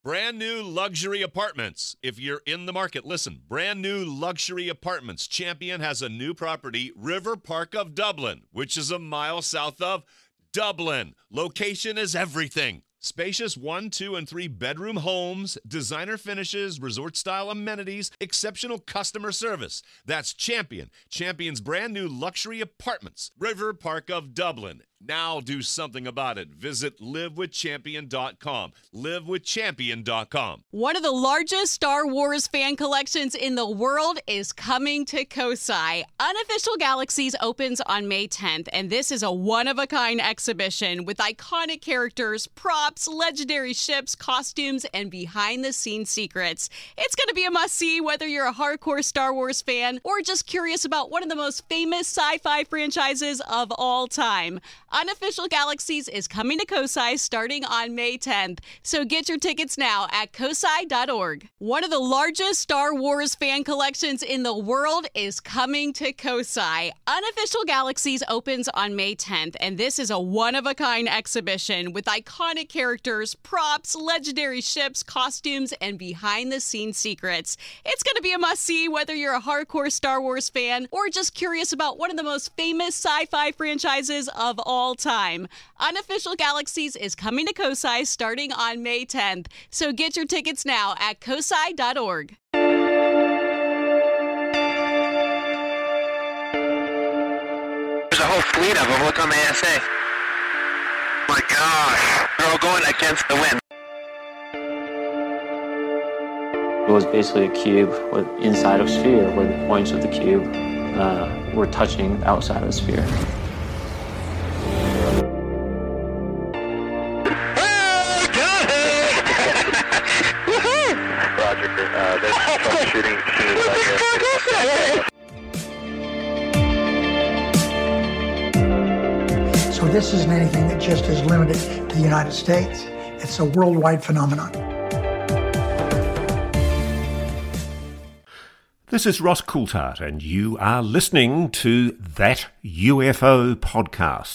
Brand new luxury apartments. If you're in the market, listen. Brand new luxury apartments. Champion has a new property, River Park of Dublin, which is a mile south of Dublin. Location is everything. Spacious 1, 2, and 3 bedroom homes, designer finishes, resort-style amenities, exceptional customer service. That's Champion. Champion's brand new luxury apartments, River Park of Dublin. Now do something about it. Visit livewithchampion.com. Livewithchampion.com. One of the largest Star Wars fan collections in the world is coming to Kosai. Unofficial Galaxies opens on May 10th, and this is a one-of-a-kind exhibition with iconic characters, props, legendary ships, costumes, and behind-the-scenes secrets. It's going to be a must-see whether you're a hardcore Star Wars fan or just curious about one of the most famous sci-fi franchises of all time. Unofficial Galaxies is coming to Kosai starting on May 10th, so get your tickets now at kosai.org. One of the largest Star Wars fan collections in the world is coming to Kosai. Unofficial Galaxies opens on May 10th, and this is a one-of-a-kind exhibition with iconic characters, props, legendary ships, costumes, and behind-the-scenes secrets. It's going to be a must-see whether you're a hardcore Star Wars fan or just curious about one of the most famous sci-fi franchises of all time. Unofficial Galaxies is coming to Kosai starting on May 10th, so get your tickets now at kosai.org. There's a whole fleet of them. Look on the ASA. My gosh. They're all going against the wind. It was basically a cube with inside of a sphere where the points of the cube were touching outside of the sphere. Roger. There's troubleshooting right here. So this isn't anything that just is limited to the United States. It's a worldwide phenomenon. This is Ross Coulthart, and you are listening to That UFO Podcast.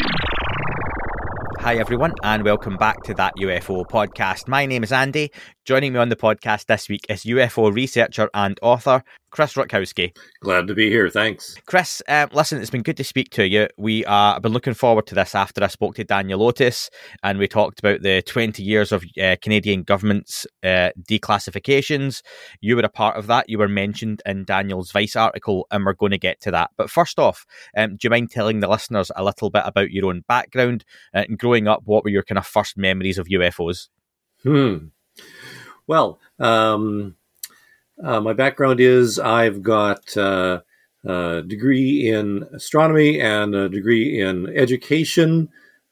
Hi everyone, and welcome back to That UFO Podcast. My name is Andy. Joining me on the podcast this week is UFO researcher and author Chris Rutkowski. Glad to be here, thanks. Chris, listen, it's been good to speak to you. I've been looking forward to this after I spoke to Daniel Otis, and we talked about the 20 years of Canadian government's declassifications. You were a part of that. You were mentioned in Daniel's Vice article, and we're going to get to that. But first off, do you mind telling the listeners a little bit about your own background and growing up? What were your kind of first memories of UFOs? Well, my background is I've got a degree in astronomy and a degree in education.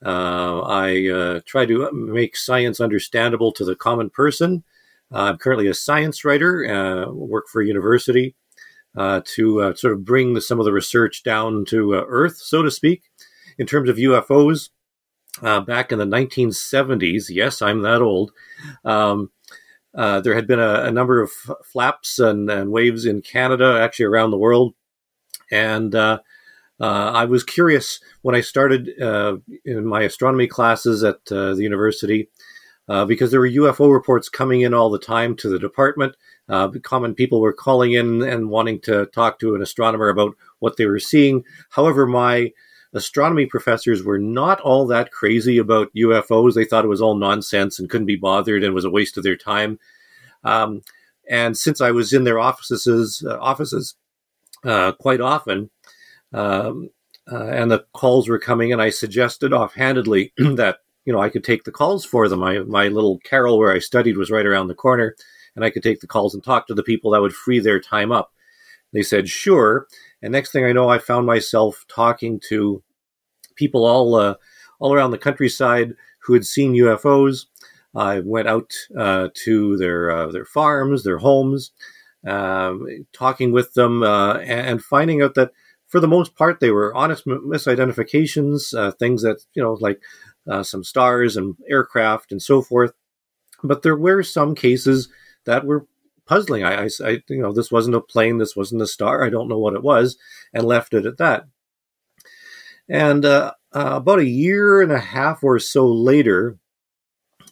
I try to make science understandable to the common person. I'm currently a science writer, work for a university to sort of bring some of the research down to Earth, so to speak. In terms of UFOs, back in the 1970s, yes, I'm that old, there had been a number of flaps and waves in Canada, actually around the world. And I was curious when I started in my astronomy classes at the university, because there were UFO reports coming in all the time to the department. Common people were calling in and wanting to talk to an astronomer about what they were seeing. However, my astronomy professors were not all that crazy about UFOs. They thought it was all nonsense and couldn't be bothered and was a waste of their time. And since I was in their offices quite often, and the calls were coming in, I suggested offhandedly that, I could take the calls for them. My little carrel where I studied was right around the corner, and I could take the calls and talk to the people that would free their time up. They said, sure. And next thing I know, I found myself talking to people all around the countryside who had seen UFOs. I went out to their farms, their homes, talking with them and finding out that for the most part, they were honest misidentifications, things that, like some stars and aircraft and so forth. But there were some cases that were puzzling. I this wasn't a plane, this wasn't a star, I don't know what it was, and left it at that. And about a year and a half or so later,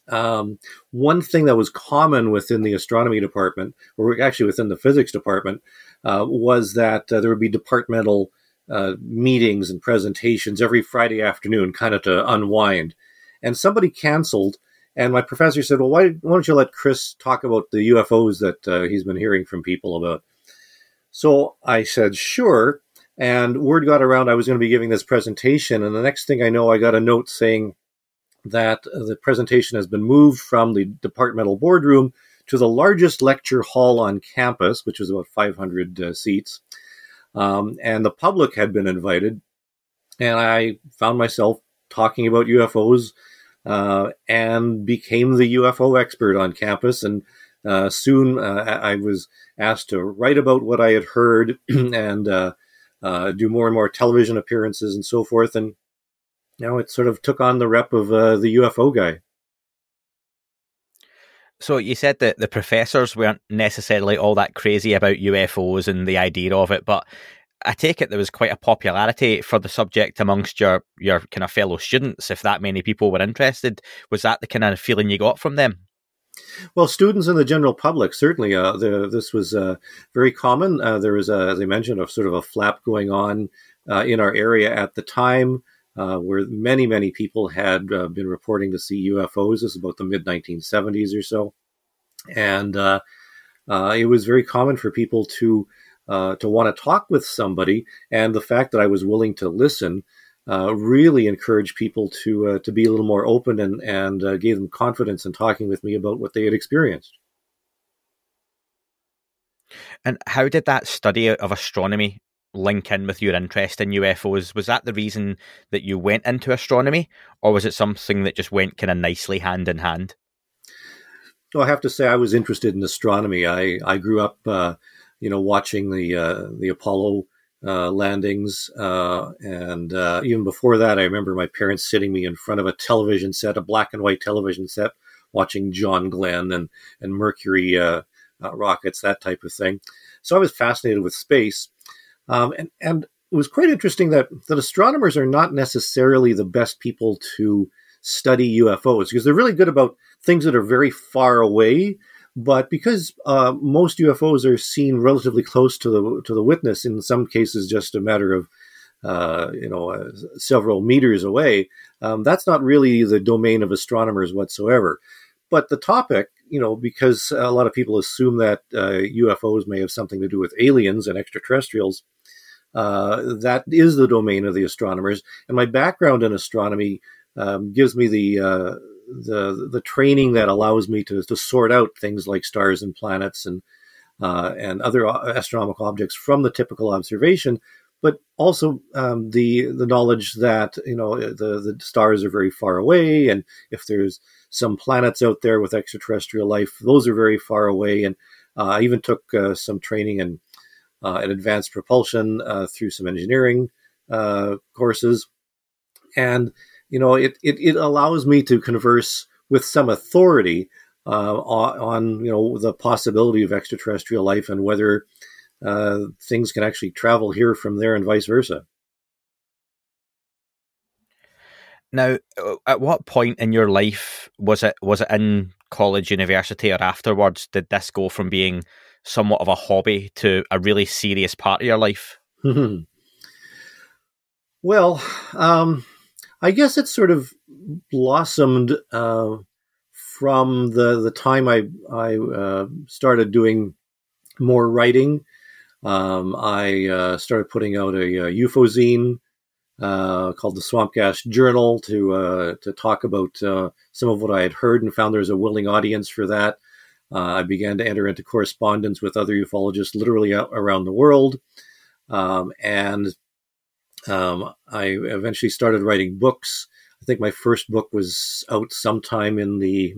One thing that was common within the astronomy department, or actually within the physics department, was that there would be departmental meetings and presentations every Friday afternoon, kind of to unwind. And somebody canceled, and my professor said, well, why don't you let Chris talk about the UFOs that he's been hearing from people about? So I said, sure. And word got around I was going to be giving this presentation. And the next thing I know, I got a note saying that the presentation has been moved from the departmental boardroom to the largest lecture hall on campus, which was about 500 seats. And the public had been invited. And I found myself talking about UFOs and became the UFO expert on campus. And soon I was asked to write about what I had heard and do more and more television appearances and so forth. And it sort of took on the rep of the UFO guy. So you said that the professors weren't necessarily all that crazy about UFOs and the idea of it, but I take it there was quite a popularity for the subject amongst your kind of fellow students, if that many people were interested. Was that the kind of feeling you got from them? Well, students and the general public, certainly. This was very common. There was, as I mentioned, a sort of a flap going on in our area at the time, where many, many people had been reporting to see UFOs. This is about the mid-1970s or so. And it was very common for people to want to talk with somebody. And the fact that I was willing to listen really encouraged people to be a little more open and gave them confidence in talking with me about what they had experienced. And how did that study of astronomy link in with your interest in UFOs? Was that the reason that you went into astronomy, or was it something that just went kind of nicely hand in hand? Well, I have to say I was interested in astronomy. I grew up, watching the Apollo landings, and even before that, I remember my parents sitting me in front of a television set, a black and white television set, watching John Glenn and Mercury rockets, that type of thing. So I was fascinated with space. And it was quite interesting that astronomers are not necessarily the best people to study UFOs, because they're really good about things that are very far away. But because most UFOs are seen relatively close to the witness, in some cases just a matter of several meters away, that's not really the domain of astronomers whatsoever. But the topic, because a lot of people assume that UFOs may have something to do with aliens and extraterrestrials, that is the domain of the astronomers. And my background in astronomy gives me the training that allows me to sort out things like stars and planets and other astronomical objects from the typical observation, but also the knowledge that the stars are very far away, and if there's some planets out there with extraterrestrial life, those are very far away. And I even took some training in advanced propulsion through some engineering courses, and it allows me to converse with some authority on the possibility of extraterrestrial life and whether things can actually travel here from there and vice versa. Now, at what point in your life was it in college, university, or afterwards did this go from being somewhat of a hobby to a really serious part of your life? Well, I guess it sort of blossomed from the time I started doing more writing. I started putting out a UFO zine called the Swamp Gas Journal to talk about some of what I had heard, and found there was a willing audience for that. I began to enter into correspondence with other ufologists literally around the world. And I eventually started writing books. I think my first book was out sometime in the,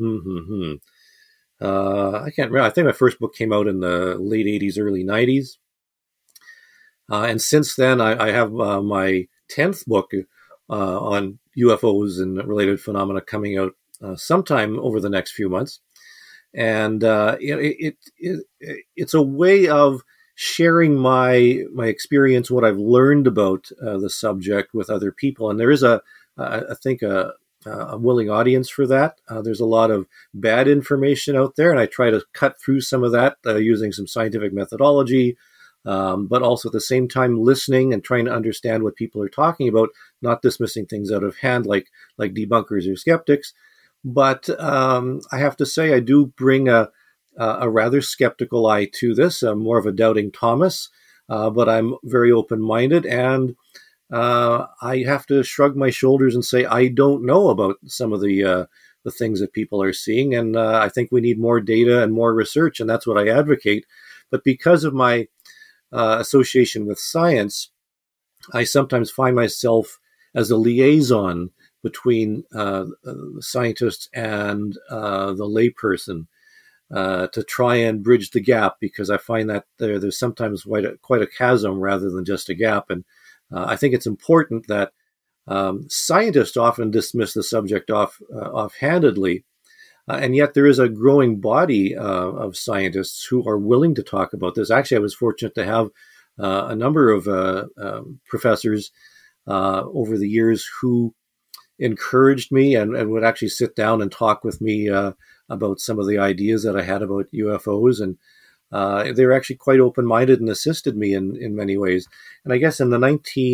I can't remember. I think my first book came out in the late 80s, early 90s. And since then, I have my 10th book on UFOs and related phenomena coming out sometime over the next few months. And it's a way of sharing my experience, what I've learned about the subject with other people. And there is I think a a willing audience for that. There's a lot of bad information out there, and I try to cut through some of that using some scientific methodology, but also at the same time listening and trying to understand what people are talking about, not dismissing things out of hand like debunkers or skeptics. But I have to say, I do bring a rather skeptical eye to this. I'm more of a doubting Thomas, but I'm very open-minded, and I have to shrug my shoulders and say I don't know about some of the things that people are seeing, and I think we need more data and more research, and that's what I advocate. But because of my association with science, I sometimes find myself as a liaison between scientists and the layperson to try and bridge the gap, because I find that there's sometimes quite a chasm rather than just a gap. And I think it's important that scientists often dismiss the subject offhandedly, and yet there is a growing body of scientists who are willing to talk about this. Actually, I was fortunate to have a number of professors over the years who encouraged me and would actually sit down and talk with me about some of the ideas that I had about UFOs. And they were actually quite open-minded and assisted me in many ways. And I guess in the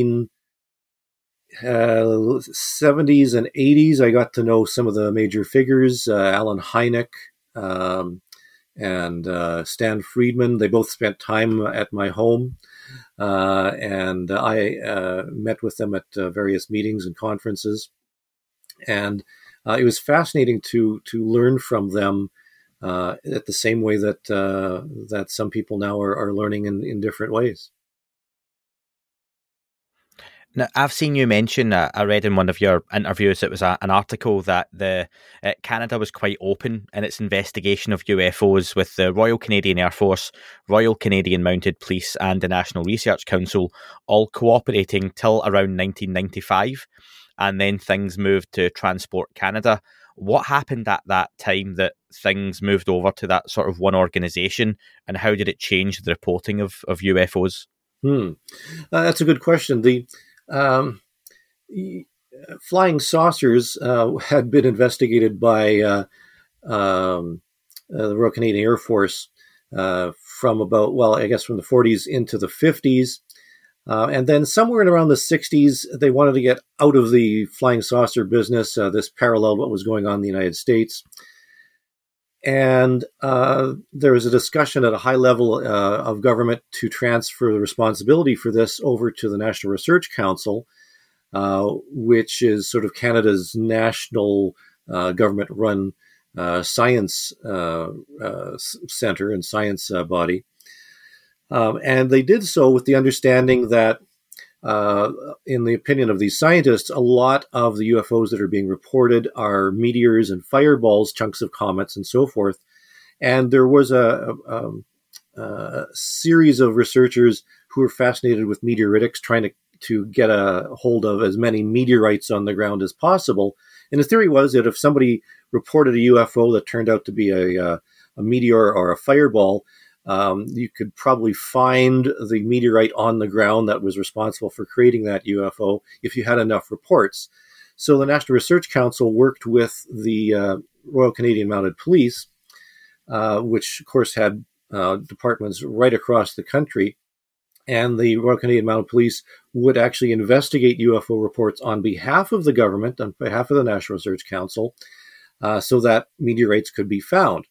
1970s and 80s, I got to know some of the major figures, Alan Hynek and Stan Friedman. They both spent time at my home. And I met with them at various meetings and conferences. And it was fascinating to learn from them at the same way that some people now are learning in different ways. Now, I've seen you mention, I read in one of your interviews, it was an article that Canada was quite open in its investigation of UFOs, with the Royal Canadian Air Force, Royal Canadian Mounted Police and the National Research Council all cooperating till around 1995, and then things moved to Transport Canada. What happened at that time that things moved over to that sort of one organisation, and how did it change the reporting of UFOs? That's a good question. The flying saucers had been investigated by the Royal Canadian Air Force from about, from the 40s into the 50s. And then somewhere in around the 60s, they wanted to get out of the flying saucer business. This paralleled what was going on in the United States. And there was a discussion at a high level of government to transfer the responsibility for this over to the National Research Council, which is sort of Canada's national government-run science center and science body. And they did so with the understanding that, in the opinion of these scientists, a lot of the UFOs that are being reported are meteors and fireballs, chunks of comets, and so forth. And there was a series of researchers who were fascinated with meteoritics, trying to get a hold of as many meteorites on the ground as possible. And the theory was that if somebody reported a UFO that turned out to be a meteor or a fireball, you could probably find the meteorite on the ground that was responsible for creating that UFO if you had enough reports. So the National Research Council worked with the Royal Canadian Mounted Police, which of course had departments right across the country. And the Royal Canadian Mounted Police would actually investigate UFO reports on behalf of the government, on behalf of the National Research Council, so that meteorites could be found.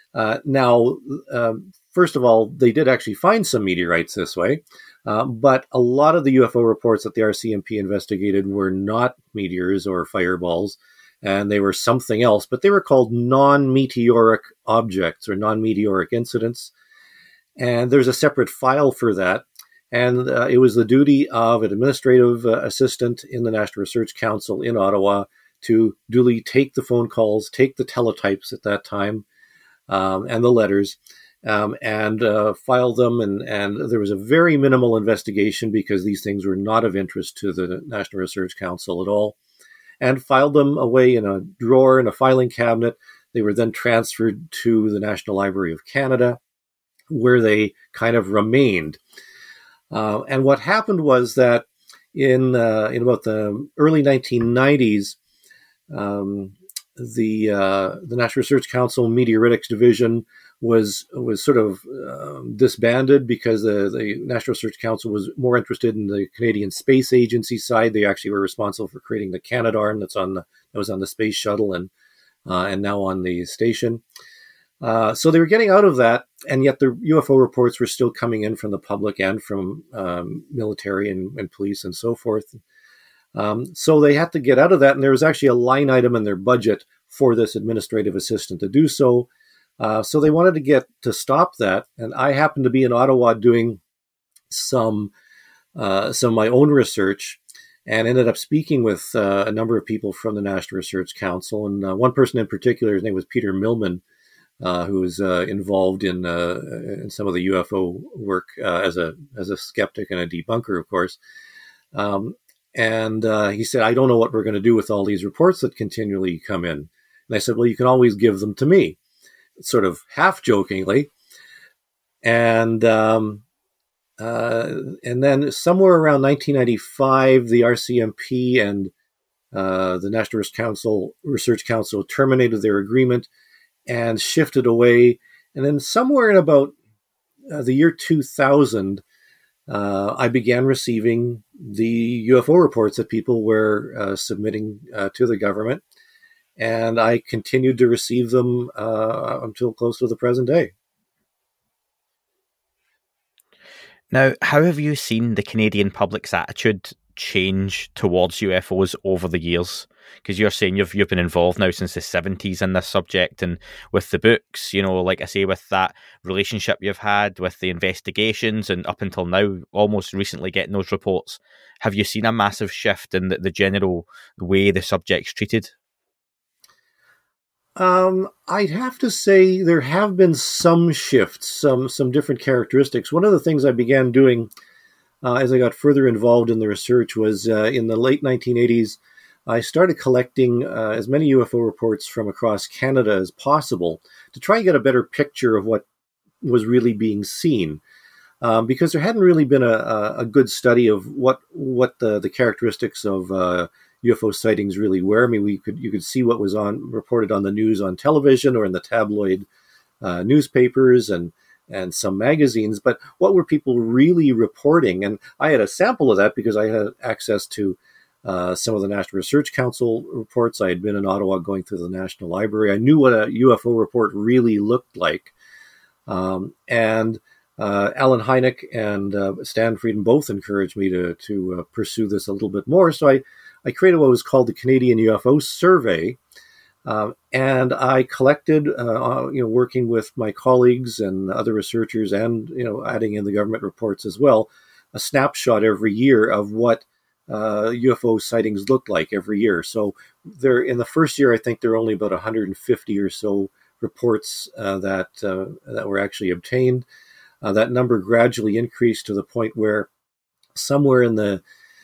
First of all, they did actually find some meteorites this way, but a lot of the UFO reports that the RCMP investigated were not meteors or fireballs, and they were something else, but they were called non-meteoric objects or non-meteoric incidents. And there's a separate file for that. And it was the duty of an administrative assistant in the National Research Council in Ottawa to duly take the phone calls, take the teletypes at that time, and the letters, and file them. And there was a very minimal investigation because these things were not of interest to the National Research Council at all, and filed them away in a drawer in a filing cabinet. They were then transferred to the National Library of Canada, where they kind of remained. And what happened was that in about the early 1990s, the National Research Council Meteoritics Division was sort of disbanded because the National Research Council was more interested in the Canadian Space Agency side. They actually were responsible for creating the Canadarm that was on the space shuttle and now on the station. So they were getting out of that, and yet the UFO reports were still coming in from the public and from military and police and so forth. So they had to get out of that, and there was actually a line item in their budget for this administrative assistant to do so. So they wanted to stop that, and I happened to be in Ottawa doing some of my own research, and ended up speaking with a number of people from the National Research Council, and one person in particular, his name was Peter Millman, who was involved in some of the UFO work as a skeptic and a debunker, of course. And he said, "I don't know what we're going to do with all these reports that continually come in." And I said, "Well, you can always give them to me," sort of half jokingly. And then somewhere around 1995, the RCMP and the National Research Council terminated their agreement and shifted away. And then somewhere in about the year 2000, I began receiving the UFO reports that people were submitting to the government. And I continued to receive them until close to the present day. Now, how have you seen the Canadian public's attitude change towards UFOs over the years? Because you're saying you've been involved now since the 70s in this subject, and with the books, like I say, with that relationship you've had with the investigations, and up until now, almost recently getting those reports, have you seen a massive shift in the general way the subject's treated? I'd have to say there have been some shifts, some different characteristics. One of the things I began doing as I got further involved in the research was in the late 1980s, I started collecting as many UFO reports from across Canada as possible to try and get a better picture of what was really being seen. Because there hadn't really been a good study of what the characteristics of UFO sightings really were. I mean, you could see what was reported on the news on television or in the tabloid newspapers and some magazines, but what were people really reporting? And I had a sample of that because I had access to some of the National Research Council reports. I had been in Ottawa going through the National Library. I knew what a UFO report really looked like. And Alan Hynek and Stan Frieden both encouraged me to pursue this a little bit more. So I created what was called the Canadian UFO Survey, and I collected, working with my colleagues and other researchers, and adding in the government reports as well, a snapshot every year of what UFO sightings looked like every year. So there, in the first year, I think there were only about 150 or so reports that were actually obtained. That number gradually increased to the point where somewhere in the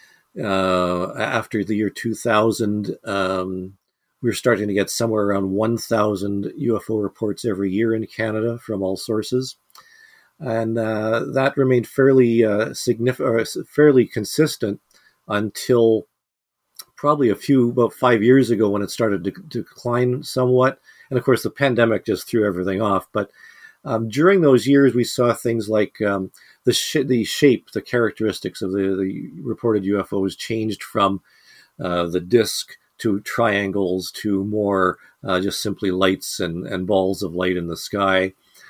after the year 2000, we were starting to get somewhere around 1,000 UFO reports every year in Canada from all sources. And that remained fairly fairly consistent until probably about 5 years ago, when it started to decline somewhat. And of course, the pandemic just threw everything off. But during those years, we saw things like the shape, the characteristics of the reported UFOs changed from the disk to triangles to more just simply lights and balls of light in the sky.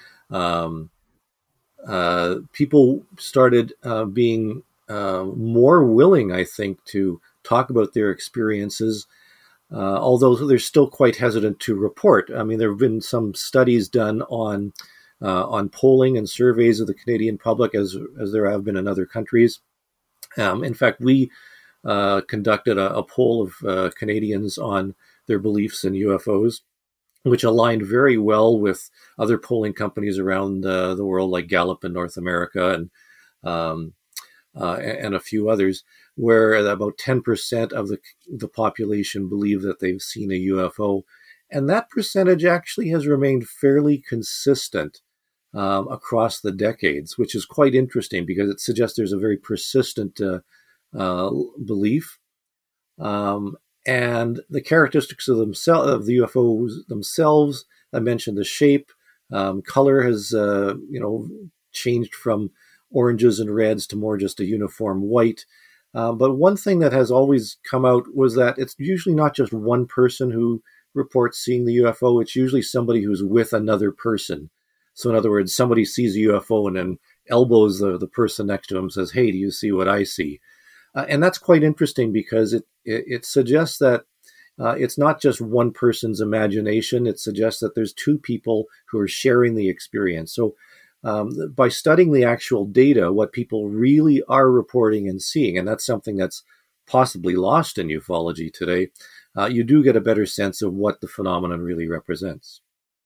People started being more willing, I think, to talk about their experiences, although they're still quite hesitant to report. I mean, there have been some studies done on polling and surveys of the Canadian public, as there have been in other countries. In fact, we conducted a poll of Canadians on their beliefs in UFOs, which aligned very well with other polling companies around the world, like Gallup in North America and a few others, where about 10% of the population believe that they've seen a UFO. And that percentage actually has remained fairly consistent across the decades, which is quite interesting because it suggests there's a very persistent belief. And the characteristics of the UFOs themselves, I mentioned the shape, color has changed from oranges and reds to more just a uniform white. But one thing that has always come out was that it's usually not just one person who reports seeing the UFO. It's usually somebody who's with another person. So in other words, somebody sees a UFO and then elbows the person next to him and says, "Hey, do you see what I see?" And that's quite interesting because it suggests that it's not just one person's imagination. It suggests that there's two people who are sharing the experience. So by studying the actual data, what people really are reporting and seeing, and that's something that's possibly lost in ufology today, you do get a better sense of what the phenomenon really represents.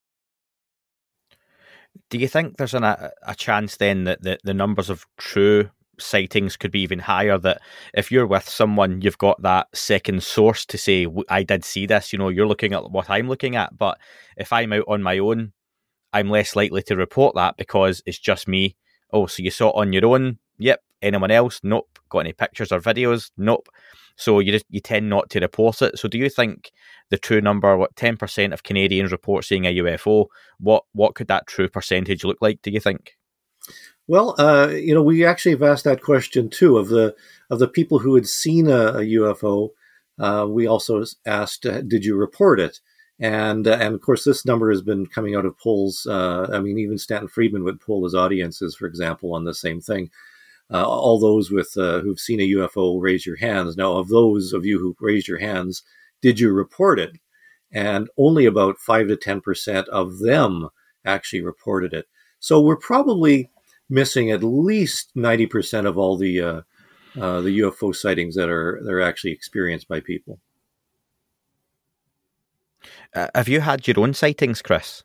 Do you think there's a chance then that the numbers of true sightings could be even higher, that if you're with someone, you've got that second source to say, I did see this, you're looking at what I'm looking at, but if I'm out on my own, I'm less likely to report that because it's just me. Oh, so you saw it on your own? Yep. Anyone else? Nope. Got any pictures or videos? Nope. So you tend not to report it. So do you think the true number, 10% of Canadians report seeing a UFO, what could that true percentage look like, do you think? Well, we actually have asked that question too of the people who had seen a UFO. We also asked, did you report it? And of course, this number has been coming out of polls. Even Stanton Friedman would poll his audiences, for example, on the same thing. All those who've seen a UFO, raise your hands. Now, of those of you who raised your hands, did you report it? And only about 5 to 10% of them actually reported it. So we're probably missing at least 90% of all the UFO sightings that are actually experienced by people. Have you had your own sightings, Chris?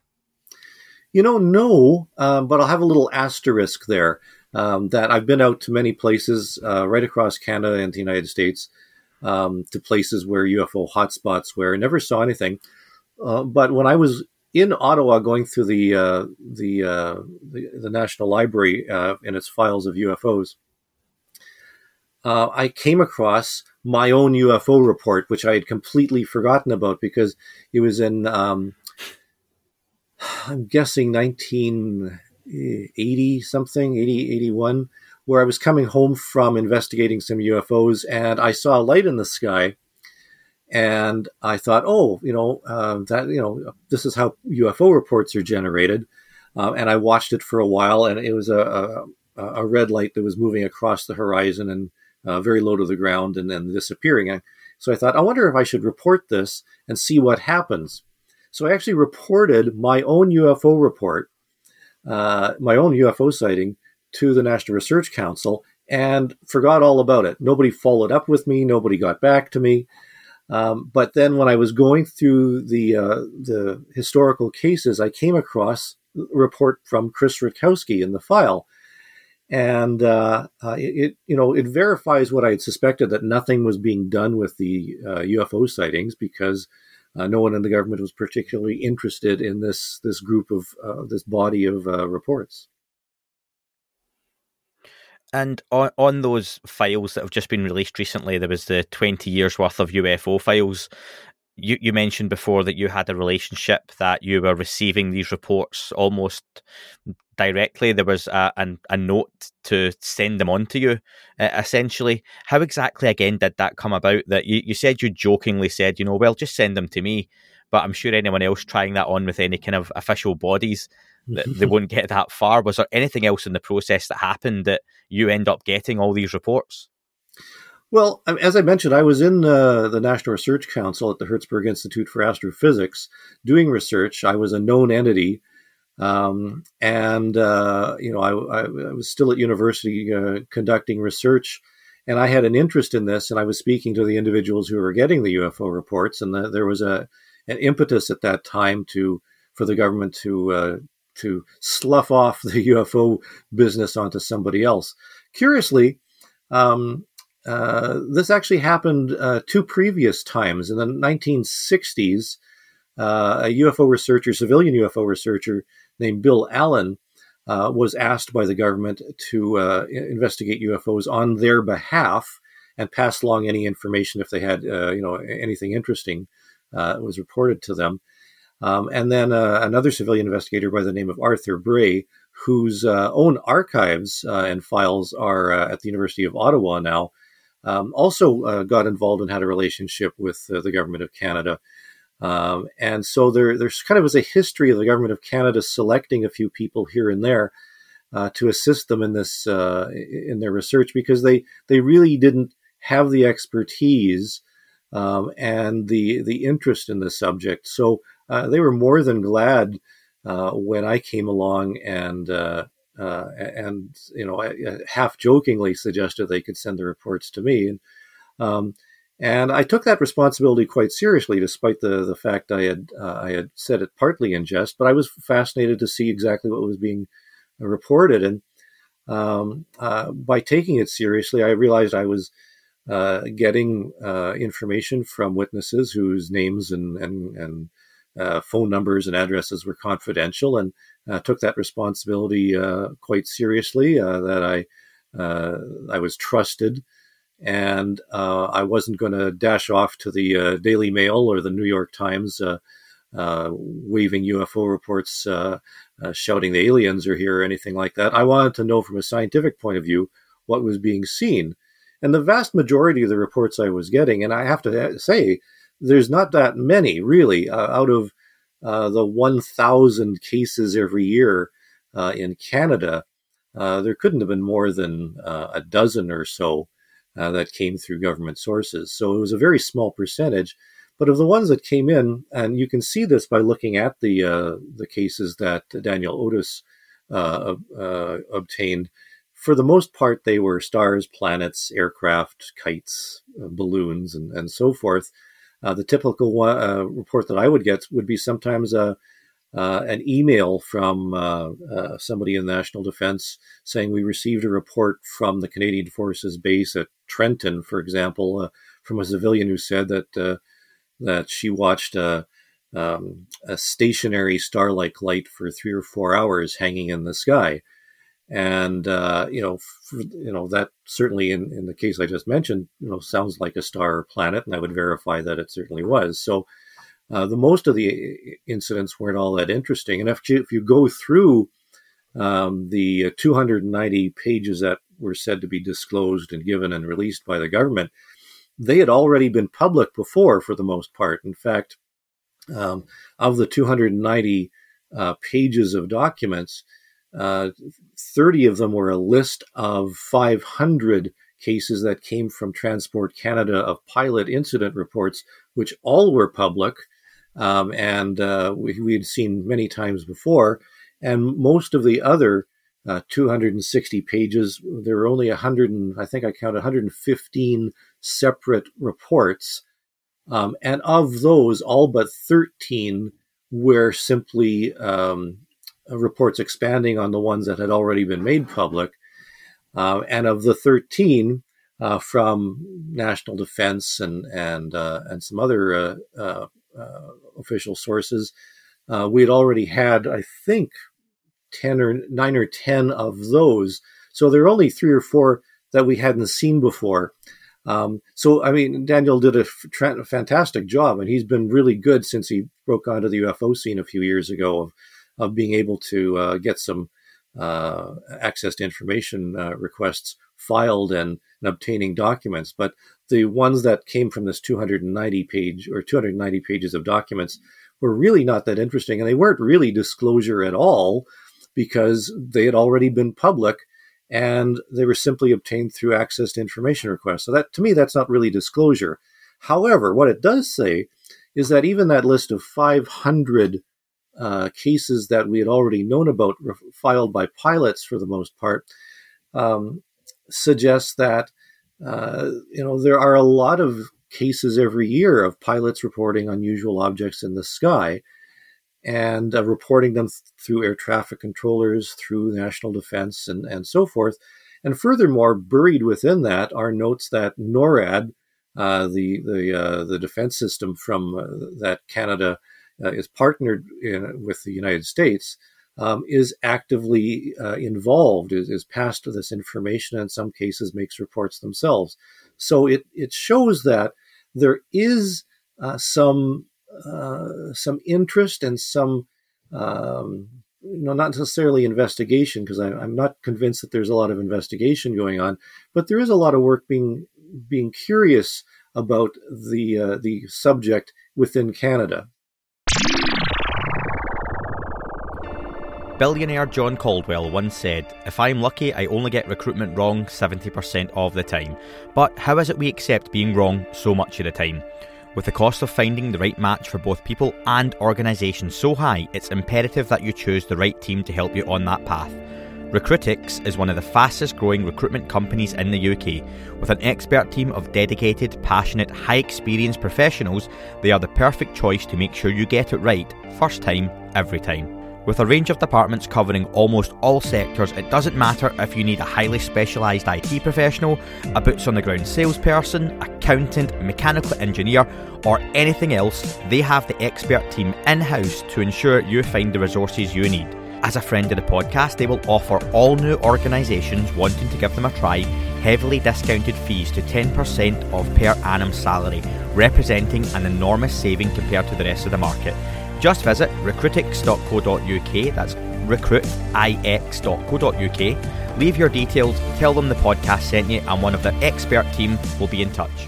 No, but I'll have a little asterisk there. That I've been out to many places right across Canada and the United States, to places where UFO hotspots where I never saw anything. But when I was in Ottawa going through the National Library in its files of UFOs, I came across my own UFO report, which I had completely forgotten about because it was in, I'm guessing 1980 something, 80, 81, where I was coming home from investigating some UFOs and I saw a light in the sky. And I thought, this is how UFO reports are generated. And I watched it for a while, and it was a red light that was moving across the horizon and very low to the ground and then disappearing. So I thought, I wonder if I should report this and see what happens. So I actually reported my own UFO report, my own UFO sighting, to the National Research Council and forgot all about it. Nobody followed up with me. Nobody got back to me. But then when I was going through the historical cases, I came across a report from Chris Rutkowski in the file. And it verifies what I had suspected, that nothing was being done with the UFO sightings because no one in the government was particularly interested in this group of this body of reports. And on those files that have just been released recently, there was the 20 years worth of UFO files. You mentioned before that you had a relationship, that you were receiving these reports almost directly. There was a note to send them on to you, essentially. How exactly, again, did that come about? That you said, you jokingly said, well, just send them to me. But I'm sure anyone else trying that on with any kind of official bodies, they won't get that far. Was there anything else in the process that happened that you end up getting all these reports? Well, as I mentioned, I was in the National Research Council at the Hertzberg Institute for Astrophysics doing research. I was a known entity. I was still at university conducting research, and I had an interest in this, and I was speaking to the individuals who were getting the UFO reports, and there was an impetus at that time for the government to slough off the UFO business onto somebody else. Curiously, this actually happened two previous times. In the 1960s, a UFO researcher, civilian UFO researcher named Bill Allen, was asked by the government to investigate UFOs on their behalf. and pass along any information if they had, anything interesting was reported to them. And then another civilian investigator by the name of Arthur Bray, whose own archives and files are at the University of Ottawa now, also got involved and had a relationship with the Government of Canada. And so there's kind of was a history of the Government of Canada selecting a few people here and there to assist them in this in their research, because they really didn't have the expertise and the interest in the subject. So they were more than glad when I came along and half jokingly suggested they could send the reports to me. And I took that responsibility quite seriously, despite the fact I had said it partly in jest. But I was fascinated to see exactly what was being reported, and by taking it seriously, I realized I was getting information from witnesses whose names and phone numbers and addresses were confidential, and took that responsibility quite seriously. That I was trusted. And I wasn't going to dash off to the Daily Mail or the New York Times waving UFO reports, shouting the aliens are here or anything like that. I wanted to know from a scientific point of view what was being seen. And the vast majority of the reports I was getting, and I have to say, there's not that many really, out of the 1,000 cases every year in Canada, there couldn't have been more than a dozen or so that came through government sources. So it was a very small percentage. But of the ones that came in, and you can see this by looking at the cases that Daniel Otis obtained, for the most part, they were stars, planets, aircraft, kites, balloons, and so forth. The typical report that I would get would be sometimes an email from somebody in National Defense saying we received a report from the Canadian Forces base at Trenton, for example, from a civilian who said that she watched a stationary star-like light for 3 or 4 hours hanging in the sky. And, that certainly in the case I just mentioned, sounds like a star or planet, and I would verify that it certainly was. So the most of the incidents weren't all that interesting. And if you go through the 290 pages that were said to be disclosed and given and released by the government, they had already been public before, for the most part. In fact, of the 290 pages of documents, 30 of them were a list of 500 cases that came from Transport Canada of pilot incident reports, which all were public, and we had seen many times before. And most of the other 260 pages, there were only 115 separate reports. And of those, all but 13 were simply reports expanding on the ones that had already been made public. And of the 13 from National Defense and some other official sources, we had already had, I think, 9 or 10 of those. So there are only 3 or 4 that we hadn't seen before. Daniel did a fantastic job, and he's been really good since he broke onto the UFO scene a few years ago of being able to get some access to information requests filed and obtaining documents. But the ones that came from this 290 pages of documents were really not that interesting, and they weren't really disclosure at all, because they had already been public and they were simply obtained through access to information requests. So that, to me, that's not really disclosure. However, what it does say is that even that list of 500 cases that we had already known about, filed by pilots for the most part, suggests that there are a lot of cases every year of pilots reporting unusual objects in the sky, and reporting them through air traffic controllers, through National Defense, and so forth. And furthermore, buried within that are notes that NORAD, the defense system from that Canada is partnered with the United States, is actively involved, is passed to this information, and in some cases makes reports themselves. So it shows that there is some interest and some, not necessarily investigation, because I'm not convinced that there's a lot of investigation going on, but there is a lot of work being curious about the subject within Canada. Billionaire John Caldwell once said, "If I'm lucky, I only get recruitment wrong 70% of the time. But how is it we accept being wrong so much of the time? With the cost of finding the right match for both people and organisations so high, it's imperative that you choose the right team to help you on that path." Recruitix is one of the fastest growing recruitment companies in the UK. With an expert team of dedicated, passionate, high experienced professionals, they are the perfect choice to make sure you get it right, first time, every time. With a range of departments covering almost all sectors, it doesn't matter if you need a highly specialised IT professional, a boots-on-the-ground salesperson, accountant, mechanical engineer, or anything else, they have the expert team in-house to ensure you find the resources you need. As a friend of the podcast, they will offer all new organisations wanting to give them a try heavily discounted fees to 10% of per annum salary, representing an enormous saving compared to the rest of the market. Just visit recruitix.co.uk, that's recruitix.co.uk, leave your details, tell them the podcast sent you, and one of their expert team will be in touch.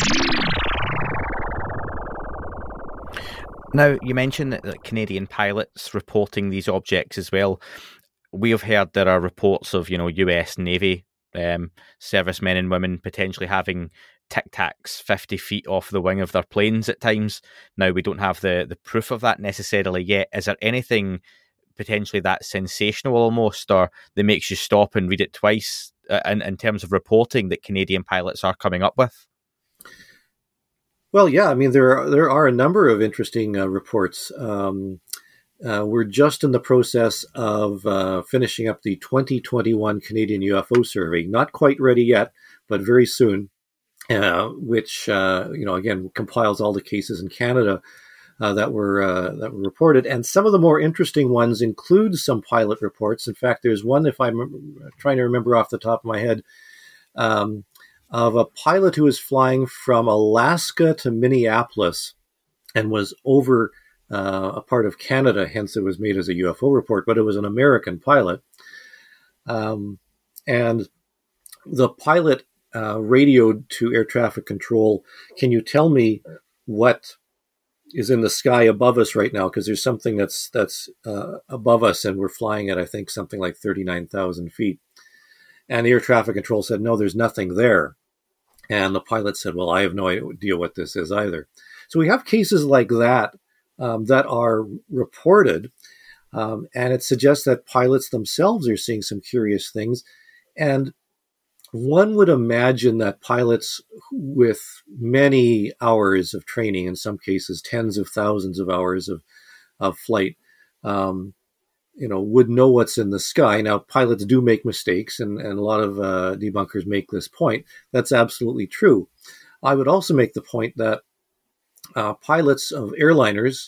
Now, you mentioned that Canadian pilots reporting these objects as well. We have heard there are reports of, US Navy servicemen and women potentially having Tic Tacs 50 feet off the wing of their planes at times. Now, we don't have the proof of that necessarily yet. Is there anything potentially that sensational almost, or that makes you stop and read it twice in terms of reporting that Canadian pilots are coming up with? Well, yeah, I mean, there are a number of interesting reports. We're just in the process of finishing up the 2021 Canadian UFO survey. Not quite ready yet, but very soon. Which again compiles all the cases in Canada that were reported, and some of the more interesting ones include some pilot reports. In fact, there's one, if I'm trying to remember off the top of my head, of a pilot who was flying from Alaska to Minneapolis and was over a part of Canada. Hence, it was made as a UFO report, but it was an American pilot, and the pilot radioed to air traffic control, "Can you tell me what is in the sky above us right now? Because there's something that's above us, and we're flying at, I think, something like 39,000 feet." And air traffic control said, "No, there's nothing there." And the pilot said, "Well, I have no idea what this is either." So we have cases like that that are reported, and it suggests that pilots themselves are seeing some curious things. And one would imagine that pilots with many hours of training, in some cases tens of thousands of hours of flight, would know what's in the sky. Now, pilots do make mistakes, and a lot of debunkers make this point. That's absolutely true. I would also make the point that pilots of airliners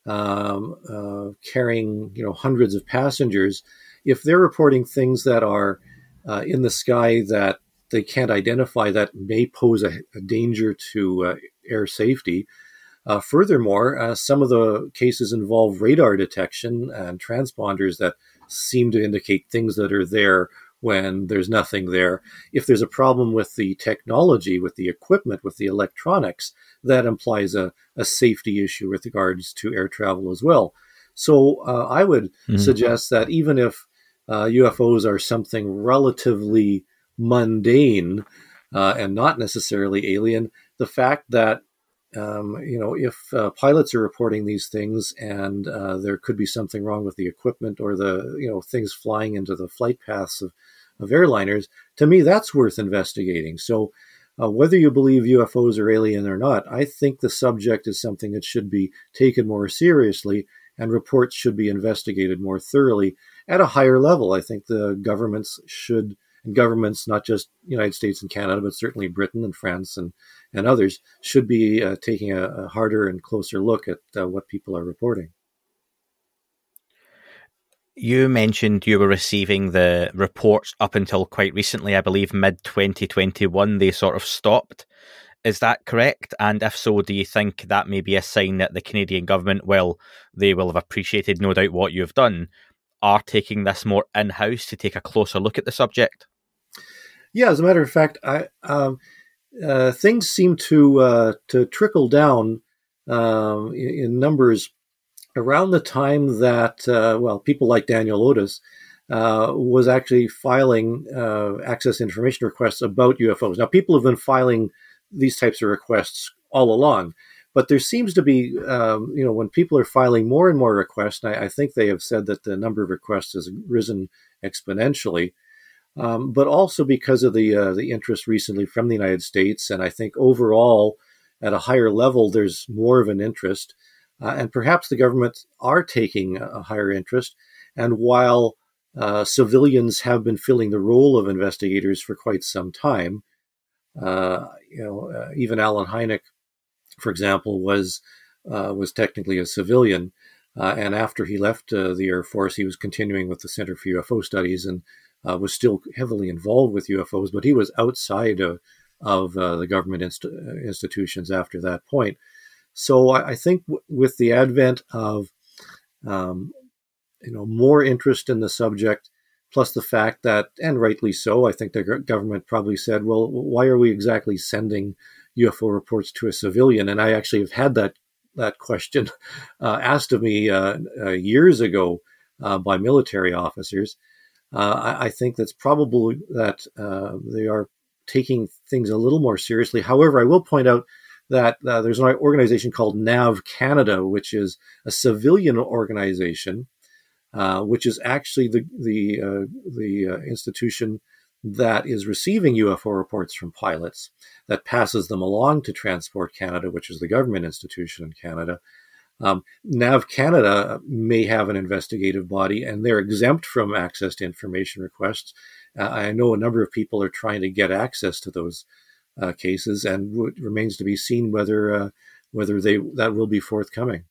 carrying hundreds of passengers, if they're reporting things that are in the sky that they can't identify, that may pose a danger to air safety. Furthermore, some of the cases involve radar detection and transponders that seem to indicate things that are there when there's nothing there. If there's a problem with the technology, with the equipment, with the electronics, that implies a safety issue with regards to air travel as well. So I would suggest that even if UFOs are something relatively mundane and not necessarily alien, the fact that if pilots are reporting these things and there could be something wrong with the equipment or the things flying into the flight paths of airliners, to me that's worth investigating. So whether you believe UFOs are alien or not, I think the subject is something that should be taken more seriously, and reports should be investigated more thoroughly at a higher level. I think the governments should, and governments, not just United States and Canada, but certainly Britain and France and others, should be taking a harder and closer look at what people are reporting. You mentioned you were receiving the reports up until quite recently, I believe mid-2021, they sort of stopped. Is that correct? And if so, do you think that may be a sign that the Canadian government, well, they will have appreciated, no doubt, what you've done, are taking this more in-house to take a closer look at the subject? Yeah, as a matter of fact, things seem to trickle down in numbers around the time that, people like Daniel Otis was actually filing access information requests about UFOs. Now, people have been filing these types of requests all along, but there seems to be, when people are filing more and more requests, I think they have said that the number of requests has risen exponentially, but also because of the interest recently from the United States. And I think overall, at a higher level, there's more of an interest. And perhaps the government are taking a higher interest. And while civilians have been filling the role of investigators for quite some time, even Alan Hynek, for example, was technically a civilian. And after he left the Air Force, he was continuing with the Center for UFO Studies and was still heavily involved with UFOs, but he was outside of the government institutions after that point. So I think with the advent of, more interest in the subject, plus the fact that, and rightly so, I think the government probably said, well, why are we exactly sending UFO reports to a civilian? And I actually have had that question asked of me years ago by military officers. I think that's probably that they are taking things a little more seriously. However, I will point out that there's an organization called NAV Canada, which is a civilian organization, which is actually the institution that is receiving UFO reports from pilots, that passes them along to Transport Canada, which is the government institution in Canada. NAV Canada may have an investigative body, and they're exempt from access to information requests. I know a number of people are trying to get access to those cases, and it remains to be seen whether that will be forthcoming.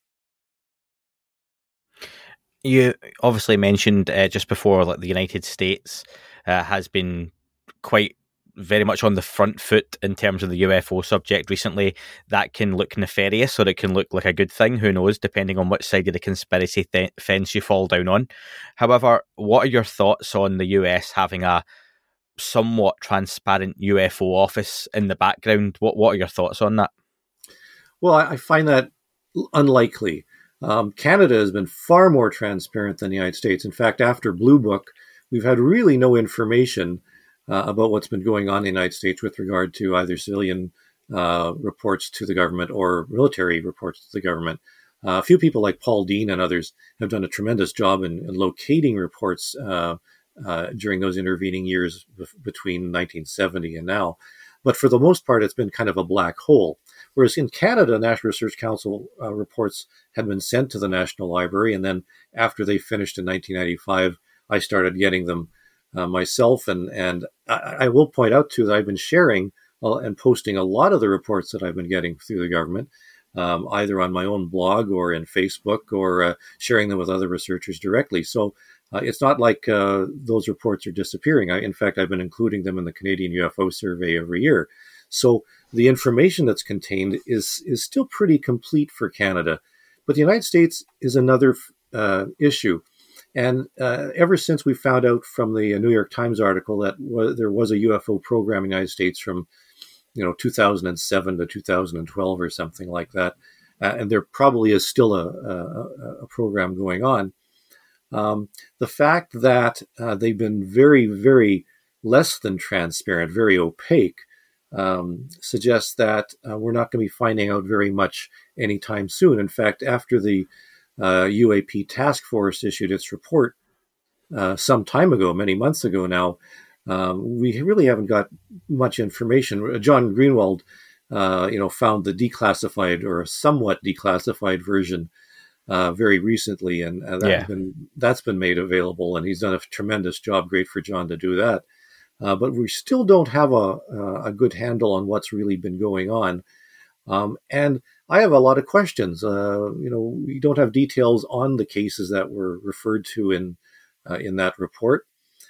You obviously mentioned just before, like the United States has been quite very much on the front foot in terms of the UFO subject recently. That can look nefarious, or it can look like a good thing. Who knows, depending on which side of the conspiracy fence you fall down on. However, what are your thoughts on the US having a somewhat transparent UFO office in the background? What are your thoughts on that? Well, I find that unlikely. Canada has been far more transparent than the United States. In fact, after Blue Book, we've had really no information about what's been going on in the United States with regard to either civilian reports to the government or military reports to the government. A few people like Paul Dean and others have done a tremendous job in locating reports during those intervening years between 1970 and now. But for the most part, it's been kind of a black hole. Whereas in Canada, National Research Council reports had been sent to the National Library. And then after they finished in 1995, I started getting them myself. And I will point out, too, that I've been sharing and posting a lot of the reports that I've been getting through the government, either on my own blog or in Facebook, or sharing them with other researchers directly. So it's not like those reports are disappearing. In fact, I've been including them in the Canadian UFO Survey every year. So the information that's contained is still pretty complete for Canada. But the United States is another issue. And ever since we found out from the New York Times article that there was a UFO program in the United States from 2007 to 2012 or something like that, and there probably is still a program going on, the fact that they've been very, very less than transparent, very opaque, suggests that we're not going to be finding out very much anytime soon. In fact, after the UAP task force issued its report some time ago, many months ago now, we really haven't got much information. John Greenwald, found the declassified or somewhat declassified version very recently, and that's been made available, and he's done a tremendous job. Great for John to do that. But we still don't have a good handle on what's really been going on. And I have a lot of questions. We don't have details on the cases that were referred to in in that report.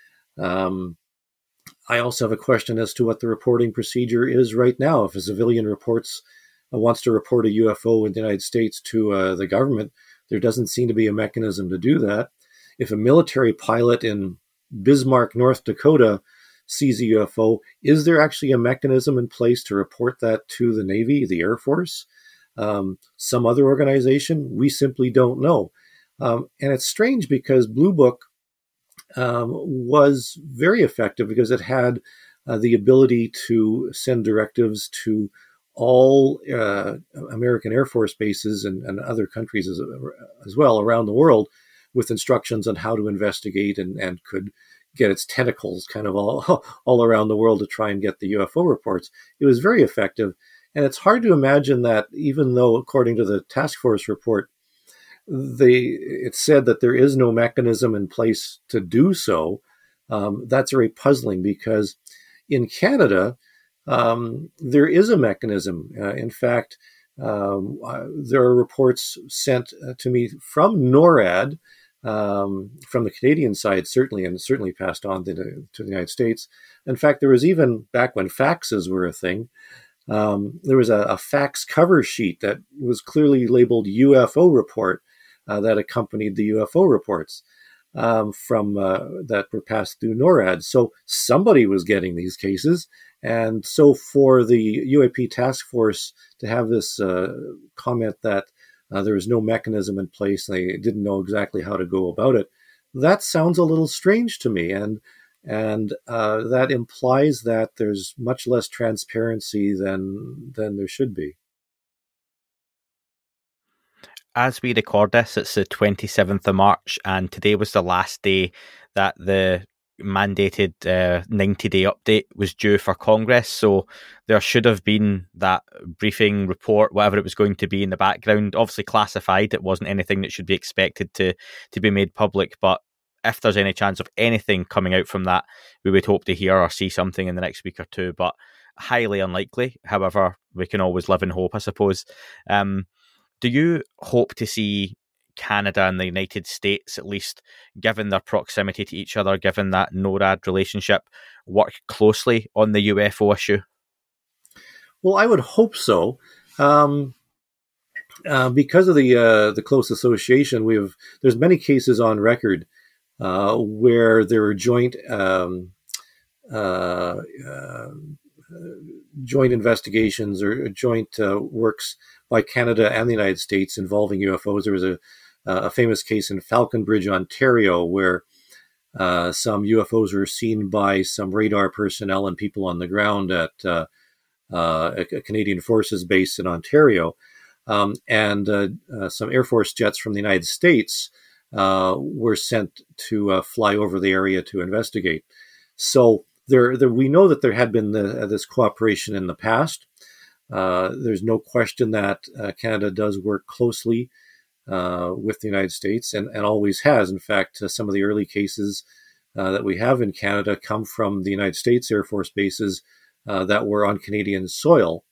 I also have a question as to what the reporting procedure is right now. If a civilian wants to report a UFO in the United States to the government, there doesn't seem to be a mechanism to do that. If a military pilot in Bismarck, North Dakota sees a UFO, is there actually a mechanism in place to report that to the Navy, the Air Force, some other organization? We simply don't know. And it's strange because Blue Book was very effective because it had the ability to send directives to all American Air Force bases and other countries as well around the world with instructions on how to investigate and could get its tentacles kind of all around the world to try and get the UFO reports. It was very effective. And it's hard to imagine that even though, according to the task force report, it said that there is no mechanism in place to do so. That's very puzzling because in Canada, there is a mechanism. In fact, there are reports sent to me from NORAD, from the Canadian side, certainly, and certainly passed on to the United States. In fact, there was even, back when faxes were a thing, there was a fax cover sheet that was clearly labeled UFO report that accompanied the UFO reports that were passed through NORAD. So somebody was getting these cases. And so for the UAP task force to have this comment that there was no mechanism in place, they didn't know exactly how to go about it, that sounds a little strange to me. And that implies that there's much less transparency than there should be. As we record this, it's the 27th of March, and today was the last day that the mandated 90-day update was due for Congress. So there should have been that briefing report, whatever it was going to be, in the background. Obviously classified. It wasn't anything that should be expected to be made public. But if there's any chance of anything coming out from that, we would hope to hear or see something in the next week or two. But highly unlikely. However, we can always live in hope, I suppose. Do you hope to see Canada and the United States, at least given their proximity to each other, given that NORAD relationship, work closely on the UFO issue? Well, I would hope so. Because of the close association, there's many cases on record where there are joint investigations or joint works by Canada and the United States involving UFOs. There was a famous case in Falconbridge, Ontario, where some UFOs were seen by some radar personnel and people on the ground at a Canadian Forces base in Ontario. And some Air Force jets from the United States were sent to fly over the area to investigate. So we know that there had been this cooperation in the past. There's no question that Canada does work closely with the United States and always has. In fact, some of the early cases that we have in Canada come from the United States Air Force bases that were on Canadian soil.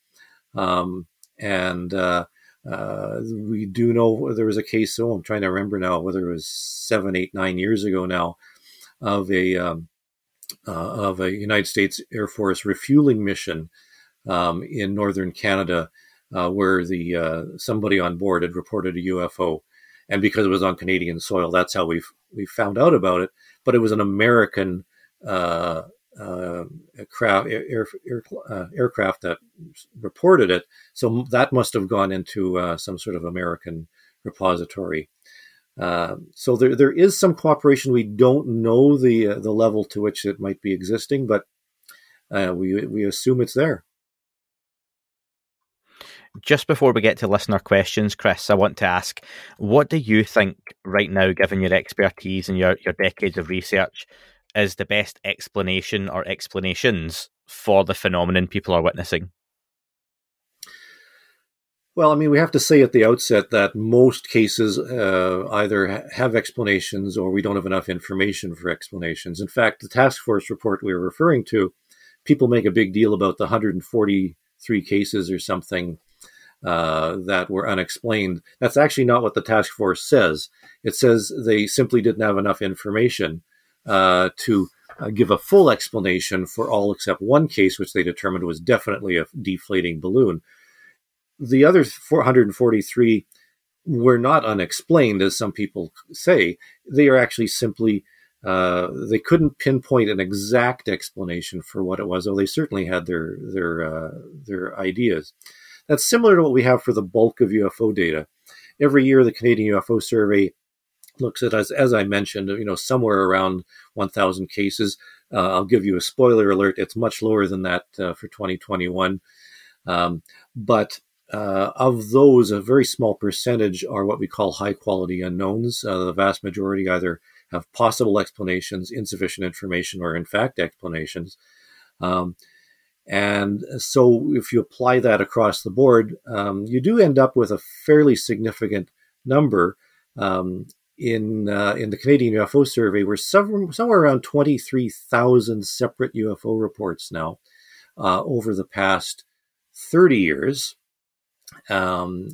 We do know there was a case, I'm trying to remember now, whether it was 7, 8, 9 years ago now, of a United States Air Force refueling mission in northern Canada, where somebody on board had reported a UFO, and because it was on Canadian soil, that's how we found out about it. But it was an American aircraft that reported it, so that must have gone into some sort of American repository. So there is some cooperation. We don't know the level to which it might be existing, but we assume it's there. Just before we get to listener questions, Chris, I want to ask, what do you think right now, given your expertise and your decades of research, is the best explanation or explanations for the phenomenon people are witnessing? Well, I mean, we have to say at the outset that most cases either have explanations or we don't have enough information for explanations. In fact, the task force report we were referring to, people make a big deal about the 143 cases or something that were unexplained. That's actually not what the task force says. It says they simply didn't have enough information to give a full explanation for all except one case, which they determined was definitely a deflating balloon. The other 443 were not unexplained, as some people say. They are actually simply, they couldn't pinpoint an exact explanation for what it was, though they certainly had their ideas. That's similar to what we have for the bulk of UFO data. Every year, the Canadian UFO Survey looks at, as I mentioned, somewhere around 1,000 cases. I'll give you a spoiler alert. It's much lower than that for 2021. But of those, a very small percentage are what we call high-quality unknowns. The vast majority either have possible explanations, insufficient information, or in fact explanations. And so if you apply that across the board, you do end up with a fairly significant number. In the Canadian UFO Survey, we're somewhere around 23,000 separate UFO reports now over the past 30 years. Even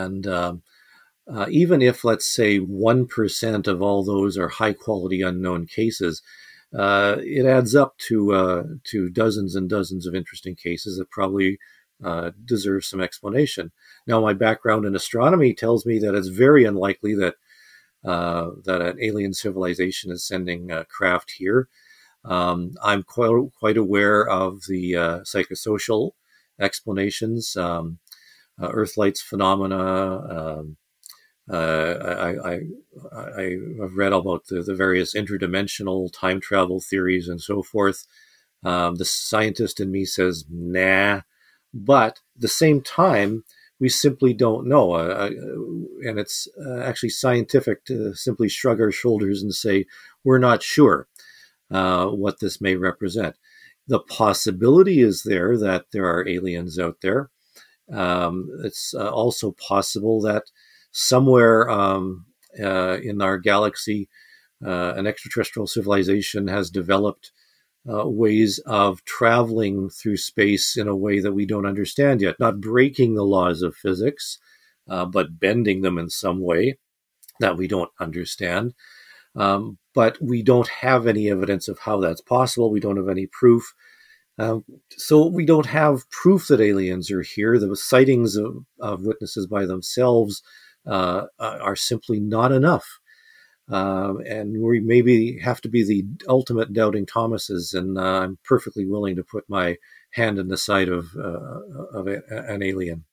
if, let's say, 1% of all those are high-quality unknown cases, it adds up to dozens and dozens of interesting cases that probably deserve some explanation. Now, my background in astronomy tells me that it's very unlikely that an alien civilization is sending craft here. I'm quite aware of the psychosocial explanations, Earthlight's phenomena. I've read about the various interdimensional time travel theories and so forth. The scientist in me says, nah. But at the same time, we simply don't know. And it's actually scientific to simply shrug our shoulders and say, we're not sure what this may represent. The possibility is there that there are aliens out there. It's also possible that somewhere in our galaxy, an extraterrestrial civilization has developed ways of traveling through space in a way that we don't understand yet, not breaking the laws of physics, but bending them in some way that we don't understand. But we don't have any evidence of how that's possible. We don't have any proof. So we don't have proof that aliens are here. The sightings of witnesses by themselves are simply not enough. And we maybe have to be the ultimate doubting Thomases, and I'm perfectly willing to put my hand in the side of an alien.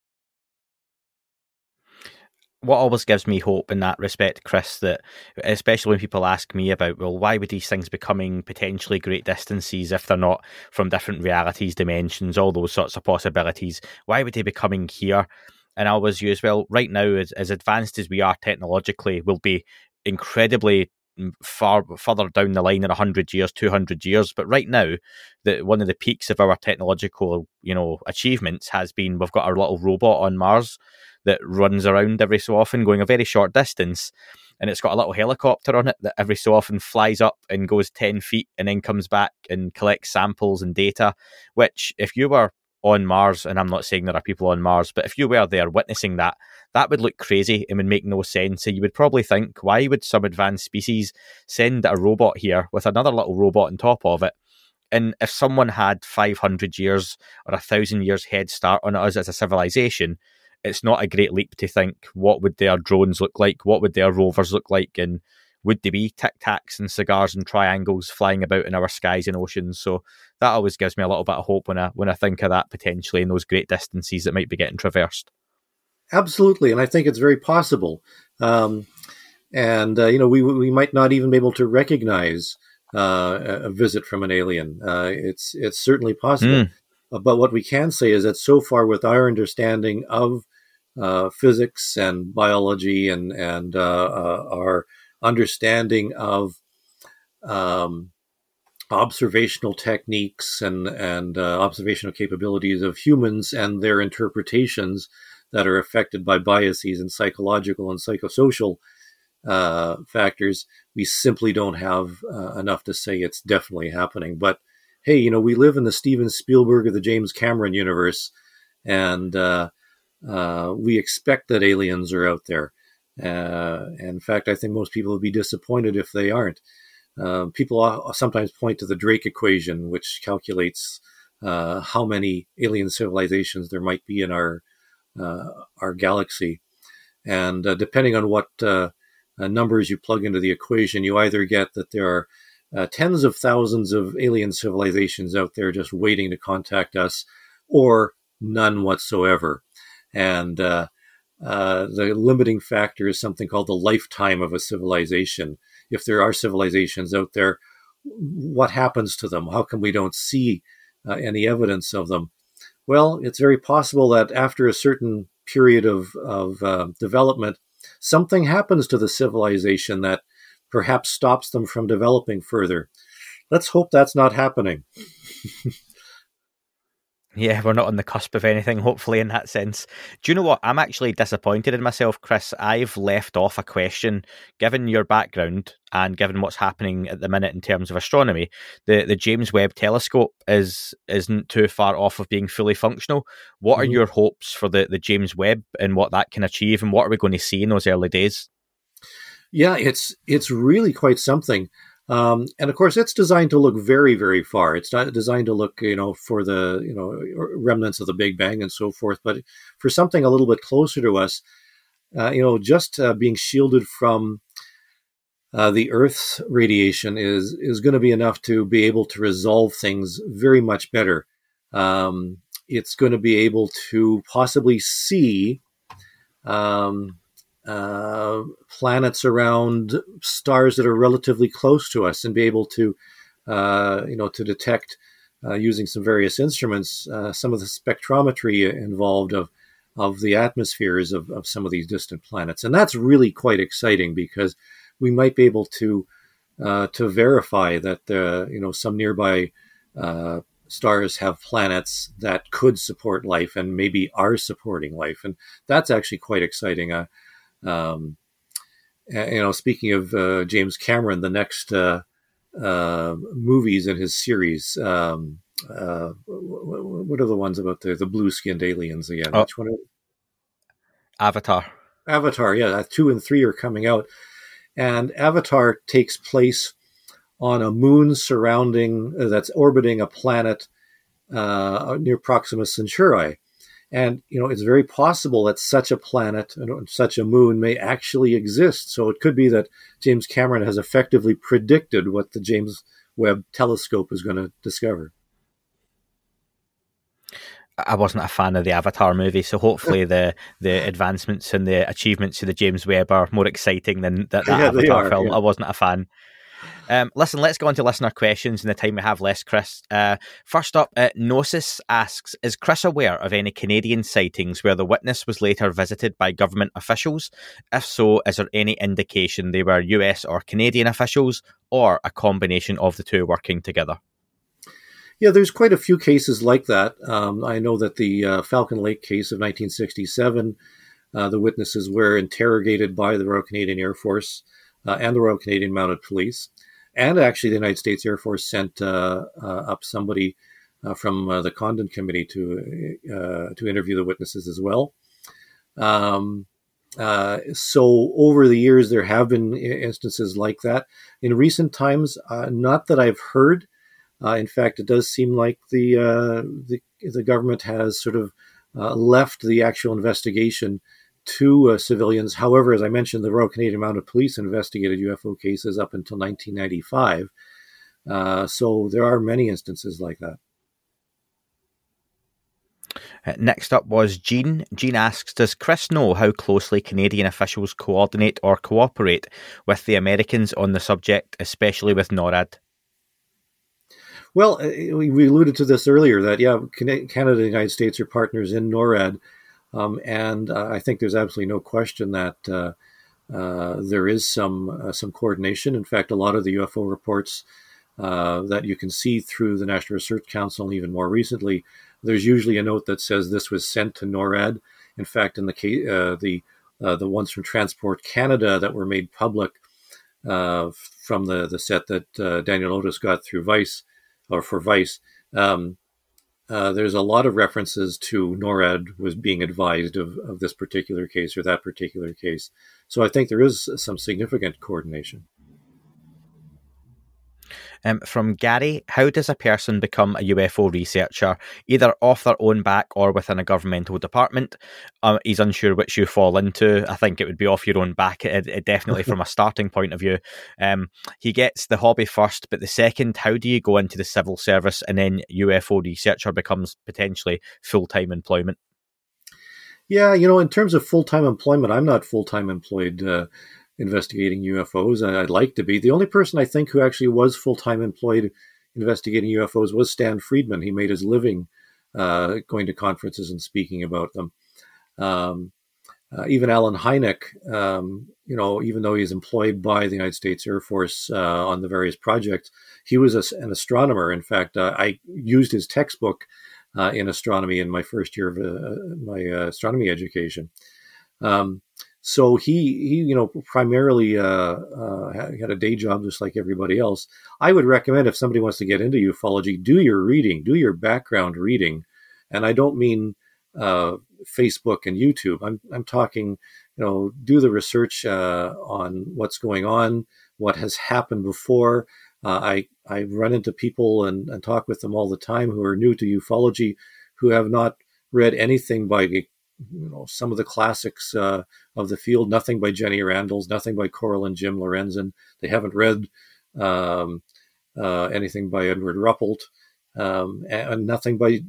What always gives me hope in that respect, Chris, that especially when people ask me about, well, why would these things be coming potentially great distances if they're not from different realities, dimensions, all those sorts of possibilities? Why would they be coming here? And I always use, well, right now, as advanced as we are technologically, we'll be incredibly further down the line in 100 years, 200 years. But right now, one of the peaks of our technological, achievements has been we've got our little robot on Mars that runs around every so often going a very short distance, and it's got a little helicopter on it that every so often flies up and goes 10 feet and then comes back and collects samples and data, which if you were on Mars, and I'm not saying there are people on Mars, but if you were there witnessing that would look crazy and would make no sense. So you would probably think, why would some advanced species send a robot here with another little robot on top of it? And if someone had 500 years or 1,000 years head start on us as a civilization, it's not a great leap to think, what would their drones look like? What would their rovers look like? And would they be tic-tacs and cigars and triangles flying about in our skies and oceans? So that always gives me a little bit of hope when I think of that potentially in those great distances that might be getting traversed. Absolutely, and I think it's very possible. We might not even be able to recognize a visit from an alien. It's certainly possible. But what we can say is that so far, with our understanding of physics and biology and our understanding of observational techniques and observational capabilities of humans and their interpretations that are affected by biases and psychological and psychosocial factors, we simply don't have enough to say it's definitely happening. But hey, we live in the Steven Spielberg or the James Cameron universe, and we expect that aliens are out there. In fact, I think most people would be disappointed if they aren't. People sometimes point to the Drake equation, which calculates how many alien civilizations there might be in our galaxy. And depending on what numbers you plug into the equation, you either get that there are tens of thousands of alien civilizations out there just waiting to contact us, or none whatsoever. And the limiting factor is something called the lifetime of a civilization. If there are civilizations out there, what happens to them? How come we don't see any evidence of them? Well, it's very possible that after a certain period of development, something happens to the civilization that perhaps stops them from developing further. Let's hope that's not happening. Yeah, we're not on the cusp of anything, hopefully, in that sense. Do you know what? I'm actually disappointed in myself, Chris. I've left off a question. Given your background and given what's happening at the minute in terms of astronomy, the James Webb Telescope isn't too far off of being fully functional. What are your hopes for the James Webb and what that can achieve, and what are we going to see in those early days? Yeah, it's really quite something. And of course, it's designed to look very, very far. It's not designed to look, for the, remnants of the Big Bang and so forth. But for something a little bit closer to us, just being shielded from the Earth's radiation is going to be enough to be able to resolve things very much better. It's going to be able to possibly see planets around stars that are relatively close to us, and be able to, to detect using some various instruments some of the spectrometry involved of the atmospheres of some of these distant planets, and that's really quite exciting because we might be able to verify that some nearby stars have planets that could support life and maybe are supporting life, and that's actually quite exciting. Speaking of James Cameron, the next movies in his series, what are the ones about the blue-skinned aliens again? Which one? Avatar. Avatar, yeah. 2 and 3 are coming out. And Avatar takes place on a moon that's orbiting a planet near Proxima Centauri. And, it's very possible that such a planet and such a moon may actually exist. So it could be that James Cameron has effectively predicted what the James Webb Telescope is going to discover. I wasn't a fan of the Avatar movie, so hopefully the advancements and the achievements of the James Webb are more exciting than that Avatar film. Yeah. I wasn't a fan. Listen, let's go on to listener questions in the time we have left, Chris. First up, Gnosis asks, is Chris aware of any Canadian sightings where the witness was later visited by government officials? If so, is there any indication they were US or Canadian officials, or a combination of the two working together? Yeah, there's quite a few cases like that. I know that the Falcon Lake case of 1967, the witnesses were interrogated by the Royal Canadian Air Force and the Royal Canadian Mounted Police. And actually, the United States Air Force sent up somebody from the Condon Committee to interview the witnesses as well. So over the years, there have been instances like that. In recent times, not that I've heard. In fact, it does seem like the government has sort of left the actual investigation to civilians. However, as I mentioned, the Royal Canadian Mounted Police investigated UFO cases up until 1995. So there are many instances like that. Next up was Jean. Jean asks, does Chris know how closely Canadian officials coordinate or cooperate with the Americans on the subject, especially with NORAD? Well, we alluded to this earlier that, Canada and the United States are partners in NORAD. And I think there's absolutely no question that there is some coordination. In fact, a lot of the UFO reports that you can see through the National Research Council, and even more recently, there's usually a note that says this was sent to NORAD. In fact, in the case, the ones from Transport Canada that were made public from the set that Daniel Otis got through Vice, or for Vice, there's a lot of references to NORAD was being advised of this particular case or that particular case. So I think there is some significant coordination. From Gary, how does a person become a UFO researcher, either off their own back or within a governmental department? He's unsure which you fall into. I think it would be off your own back, definitely from a starting point of view. He gets the hobby first, but the second, how do you go into the civil service and then UFO researcher becomes potentially full-time employment? Yeah, in terms of full-time employment, I'm not full-time employed investigating UFOs. I'd like to be. The only person I think who actually was full-time employed investigating UFOs was Stan Friedman. He made his living going to conferences and speaking about them. Even Alan Hynek, even though he's employed by the United States Air Force on the various projects, he was an astronomer. In fact, I used his textbook in astronomy in my first year of my astronomy education. So he primarily had a day job just like everybody else. I would recommend if somebody wants to get into ufology, do your reading, do your background reading. And I don't mean Facebook and YouTube. I'm talking, do the research on what's going on, what has happened before. I run into people and talk with them all the time who are new to ufology, who have not read anything by some of the classics of the field, nothing by Jenny Randles, nothing by Coral and Jim Lorenzen. They haven't read anything by Edward Ruppelt, and nothing by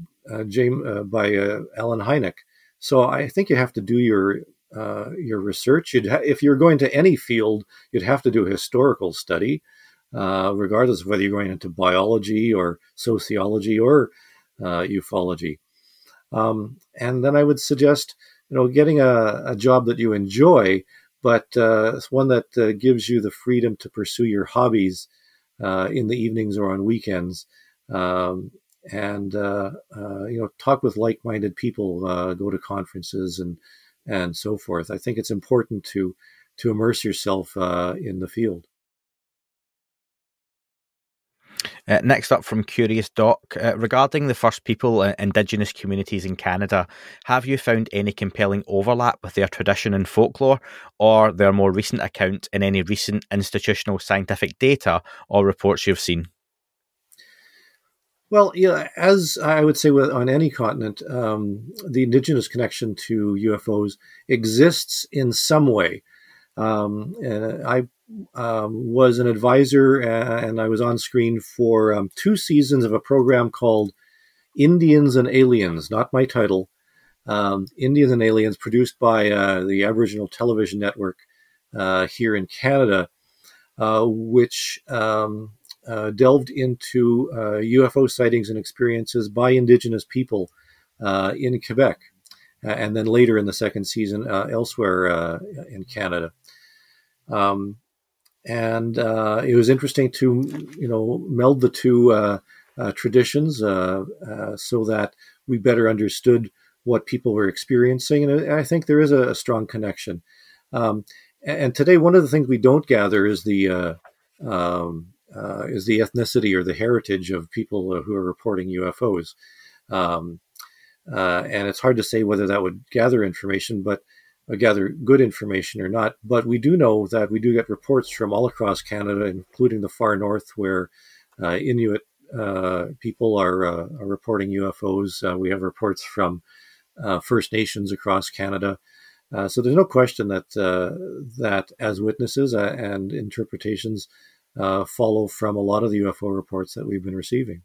Alan Hynek. So I think you have to do your research. If you're going to any field, you'd have to do a historical study, regardless of whether you're going into biology or sociology or ufology. And then I would suggest, getting a job that you enjoy, but it's one that gives you the freedom to pursue your hobbies in the evenings or on weekends, and talk with like-minded people, go to conferences and so forth. I think it's important to immerse yourself in the field. Next up from Curious Doc, regarding the First People, Indigenous communities in Canada, have you found any compelling overlap with their tradition and folklore, or their more recent account in any recent institutional scientific data or reports you've seen? Well, as I would say on any continent, the Indigenous connection to UFOs exists in some way. And I was an advisor, and I was on screen for 2 seasons of a program called Indians and Aliens, not my title, Indians and Aliens, produced by the Aboriginal Television Network here in Canada, which delved into UFO sightings and experiences by Indigenous people in Quebec, and then later in the second season elsewhere in Canada. And it was interesting to, meld the two traditions so that we better understood what people were experiencing. And I think there is a strong connection. And today, one of the things we don't gather is the ethnicity or the heritage of people who are reporting UFOs. And it's hard to say whether that would gather information, but gather good information or not. But we do know that we do get reports from all across Canada, including the far north, where Inuit people are reporting UFOs. We have reports from First Nations across Canada. So there's no question that as witnesses and interpretations follow from a lot of the UFO reports that we've been receiving.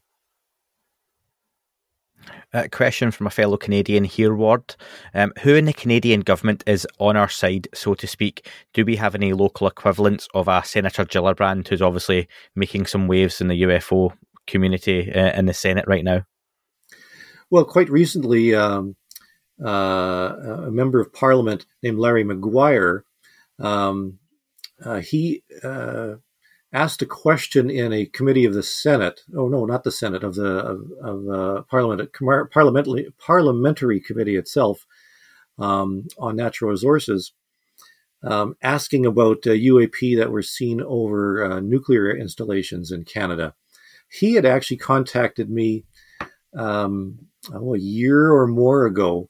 A question from a fellow Canadian here, Ward. Who in the Canadian government is on our side, so to speak? Do we have any local equivalents of a Senator Gillibrand, who's obviously making some waves in the UFO community in the Senate right now? Well, quite recently, a member of Parliament named Larry Maguire, he asked a question in a committee of the Senate. Oh no, not the Senate, of Parliament, parliamentary committee itself, on natural resources, asking about UAP that were seen over nuclear installations in Canada. He had actually contacted me a year or more ago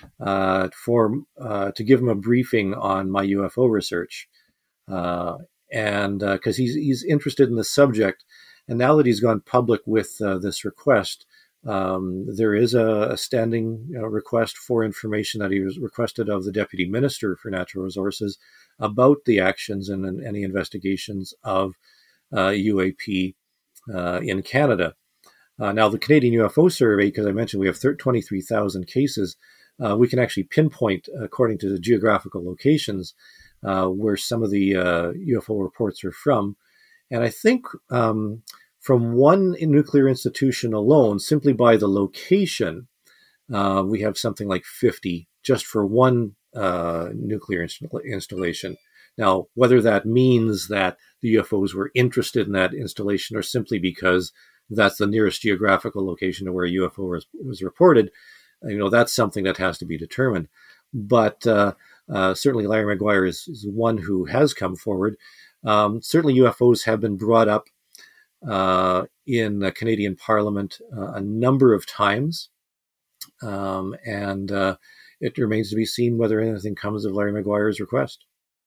to give him a briefing on my UFO research, and because he's interested in the subject. And now that he's gone public with this request, there is a standing request for information that he was requested of the Deputy Minister for Natural Resources about the actions and any investigations of UAP in Canada. Now, the Canadian UFO Survey, because I mentioned we have 23,000 cases, we can actually pinpoint, according to the geographical locations, where some of the UFO reports are from. And I think from one nuclear institution alone, simply by the location, we have something like 50 just for one nuclear installation. Now, whether that means that the UFOs were interested in that installation or simply because that's the nearest geographical location to where a UFO was reported, that's something that has to be determined. But certainly Larry Maguire is one who has come forward. Certainly UFOs have been brought up in the Canadian Parliament a number of times. And it remains to be seen whether anything comes of Larry Maguire's request.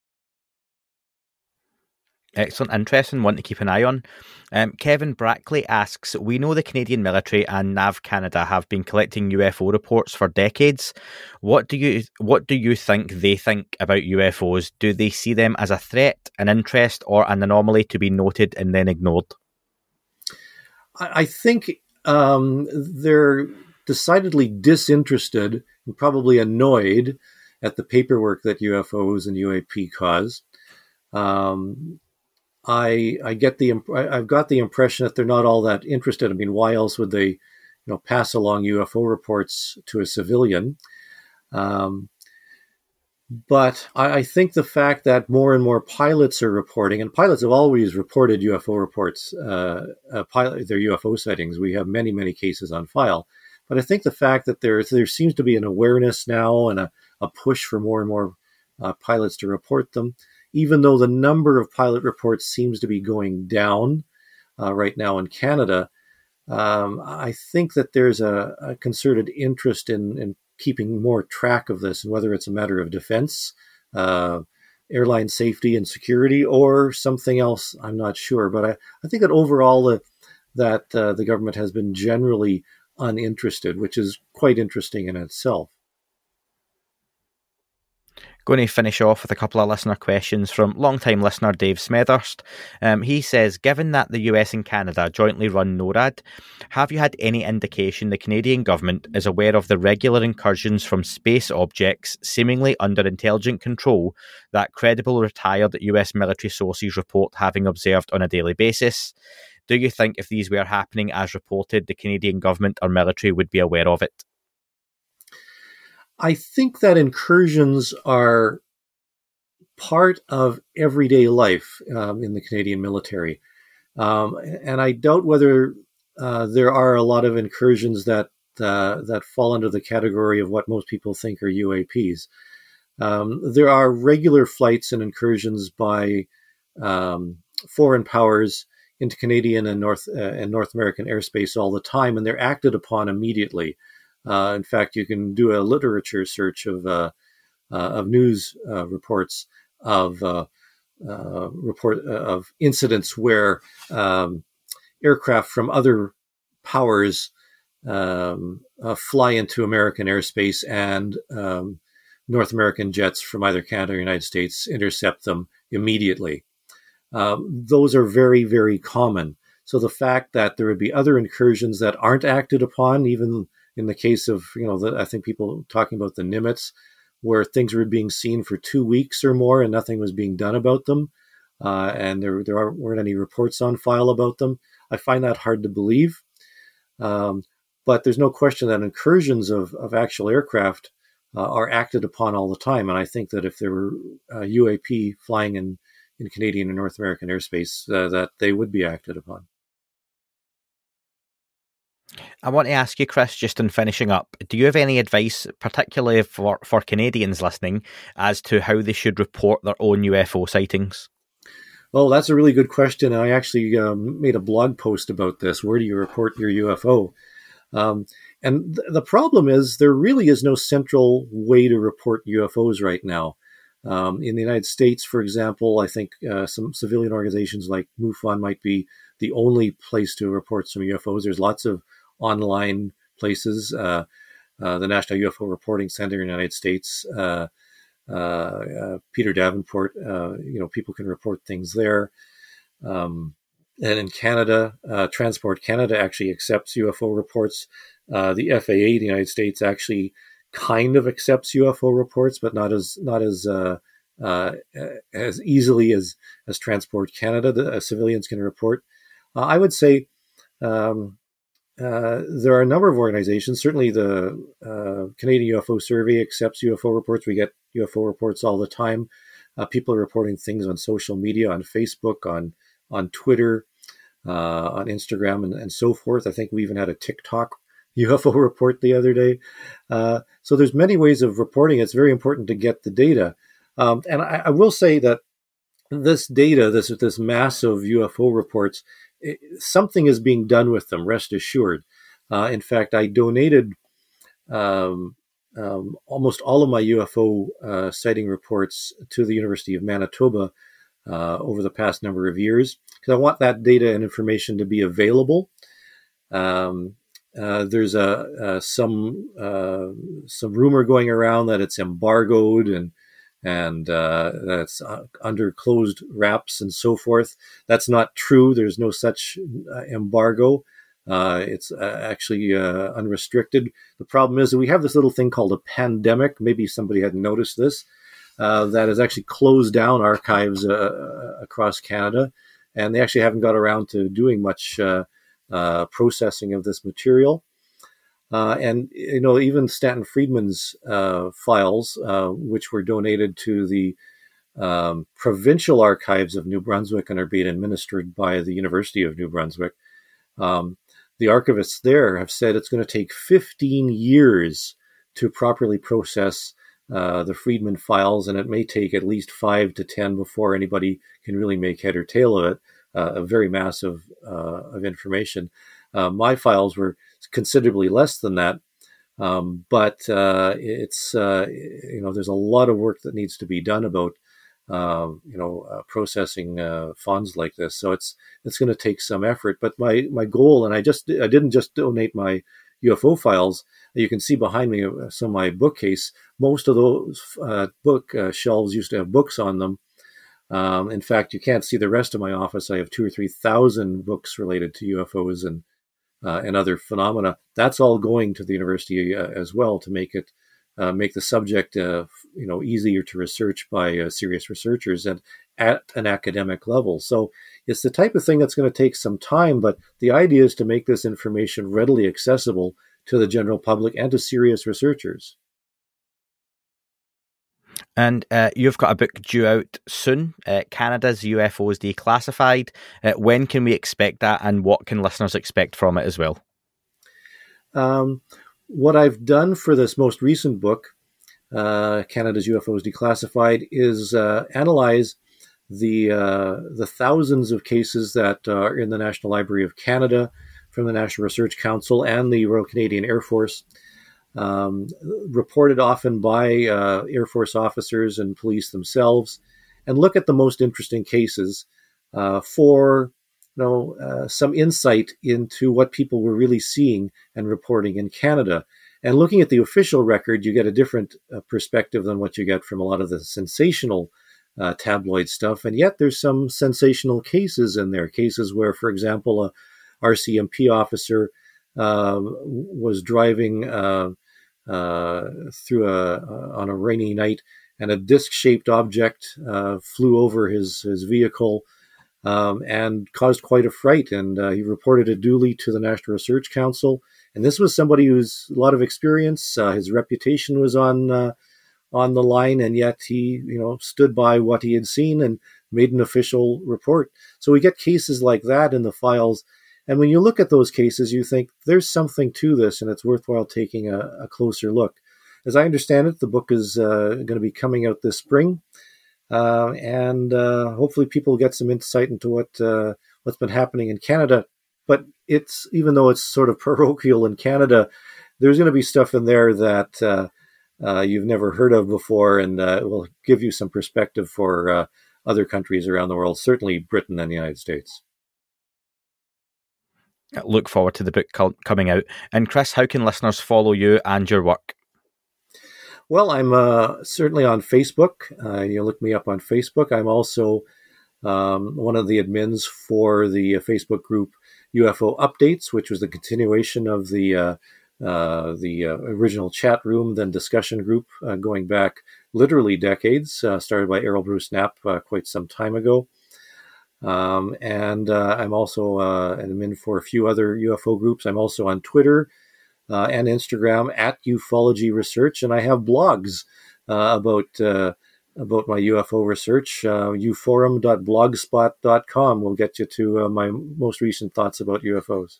Excellent, interesting one to keep an eye on. Kevin Brackley asks, we know the Canadian military and NAV Canada have been collecting UFO reports for decades. What do you think they think about UFOs? Do they see them as a threat, an interest, or an anomaly to be noted and then ignored? I think they're decidedly disinterested and probably annoyed at the paperwork that UFOs and UAP cause. I've got the impression that they're not all that interested. I mean, why else would they, pass along UFO reports to a civilian? But I think the fact that more and more pilots are reporting, and pilots have always reported UFO reports, their UFO sightings. We have many, many cases on file. But I think the fact that there seems to be an awareness now and a push for more and more pilots to report them, even though the number of pilot reports seems to be going down right now in Canada, I think that there's a concerted interest in keeping more track of this, and whether it's a matter of defense, airline safety and security, or something else, I'm not sure. But I think that overall that the government has been generally uninterested, which is quite interesting in itself. Going to finish off with a couple of listener questions from long-time listener Dave Smethurst. He says, given that the US and Canada jointly run NORAD, have you had any indication the Canadian government is aware of the regular incursions from space objects seemingly under intelligent control that credible retired US military sources report having observed on a daily basis? Do you think if these were happening as reported, the Canadian government or military would be aware of it? I think that incursions are part of everyday life in the Canadian military. And I doubt whether there are a lot of incursions that fall under the category of what most people think are UAPs. There are regular flights and incursions by foreign powers into Canadian and North American airspace all the time, and they're acted upon immediately. In fact, you can do a literature search of news reports of incidents where aircraft from other powers fly into American airspace, and North American jets from either Canada or United States intercept them immediately. Those are very, very common. So the fact that there would be other incursions that aren't acted upon, even in the case of, I think people talking about the Nimitz, where things were being seen for 2 weeks or more and nothing was being done about them, and there weren't any reports on file about them. I find that hard to believe. But there's no question that incursions of actual aircraft are acted upon all the time. And I think that if there were UAP flying in Canadian and North American airspace, that they would be acted upon. I want to ask you, Chris, just in finishing up, do you have any advice, particularly for Canadians listening, as to how they should report their own UFO sightings? Well, that's a really good question. I actually made a blog post about this. Where do you report your UFO? And the problem is there really is no central way to report UFOs right now. In the United States, for example, I think some civilian organizations like MUFON might be the only place to report some UFOs. There's lots of online places. The National UFO Reporting Center in the United States, Peter Davenport, people can report things there. And in Canada, Transport Canada actually accepts UFO reports. The FAA in the United States actually kind of accepts UFO reports, but not as easily as Transport Canada. The civilians can report. I would say there are a number of organizations. Certainly, the Canadian UFO Survey accepts UFO reports. We get UFO reports all the time. People are reporting things on social media, on Facebook, on Twitter, on Instagram, and so forth. I think we even had a TikTok UFO report the other day. So there's many ways of reporting. It's very important to get the data. And I will say that this data, this mass of UFO reports, something is being done with them, rest assured. In fact, I donated almost all of my UFO sighting reports to the University of Manitoba over the past number of years, because I want that data and information to be available. There's some rumor going around that it's embargoed and that's under closed wraps and so forth. That's not true. There's no such embargo. It's actually unrestricted. The problem is that we have this little thing called a pandemic. Maybe somebody hadn't noticed this. That has actually closed down archives across Canada, and they actually haven't got around to doing much processing of this material. And even Stanton Friedman's files, which were donated to the provincial archives of New Brunswick and are being administered by the University of New Brunswick, the archivists there have said it's going to take 15 years to properly process the Friedman files, and it may take at least 5 to 10 before anybody can really make head or tail of it. A very massive of information. My files were considerably less than that, but it's there's a lot of work that needs to be done about processing funds like this. So it's going to take some effort. But my goal, and I didn't just donate my UFO files. You can see behind me some of my bookcase. Most of those book shelves used to have books on them. In fact, you can't see the rest of my office. I have 2,000 or 3,000 books related to UFOs and other phenomena. That's all going to the university as well to make the subject easier to research by serious researchers and at an academic level. So it's the type of thing that's going to take some time, but the idea is to make this information readily accessible to the general public and to serious researchers. And you've got a book due out soon, Canada's UFOs Declassified. When can we expect that, and what can listeners expect from it as well? What I've done for this most recent book, Canada's UFOs Declassified, is analyze the thousands of cases that are in the National Library of Canada from the National Research Council and the Royal Canadian Air Force, reported often by Air Force officers and police themselves, and look at the most interesting cases for some insight into what people were really seeing and reporting in Canada. And looking at the official record, you get a different perspective than what you get from a lot of the sensational tabloid stuff. And yet there's some sensational cases in there, cases where, for example, a RCMP officer was driving through on a rainy night, and a disc-shaped object flew over his vehicle and caused quite a fright. And he reported it duly to the National Research Council. And this was somebody who's a lot of experience. His reputation was on the line, and yet he, stood by what he had seen and made an official report. So we get cases like that in the files. And when you look at those cases, you think there's something to this, and it's worthwhile taking a closer look. As I understand it, the book is going to be coming out this spring, and hopefully people get some insight into what's been happening in Canada. But it's even though it's sort of parochial in Canada, there's going to be stuff in there that you've never heard of before, and it will give you some perspective for other countries around the world, certainly Britain and the United States. Look forward to the book coming out. And Chris, how can listeners follow you and your work? Well, I'm certainly on Facebook. You look me up on Facebook. I'm also one of the admins for the Facebook group UFO Updates, which was the continuation of the original chat room, then discussion group, going back literally decades, started by Errol Bruce Knapp quite some time ago. And I'm also an admin for a few other UFO groups. I'm also on Twitter and Instagram at Ufology Research, and I have blogs about my UFO research. uforum.blogspot.com will get you to my most recent thoughts about UFOs.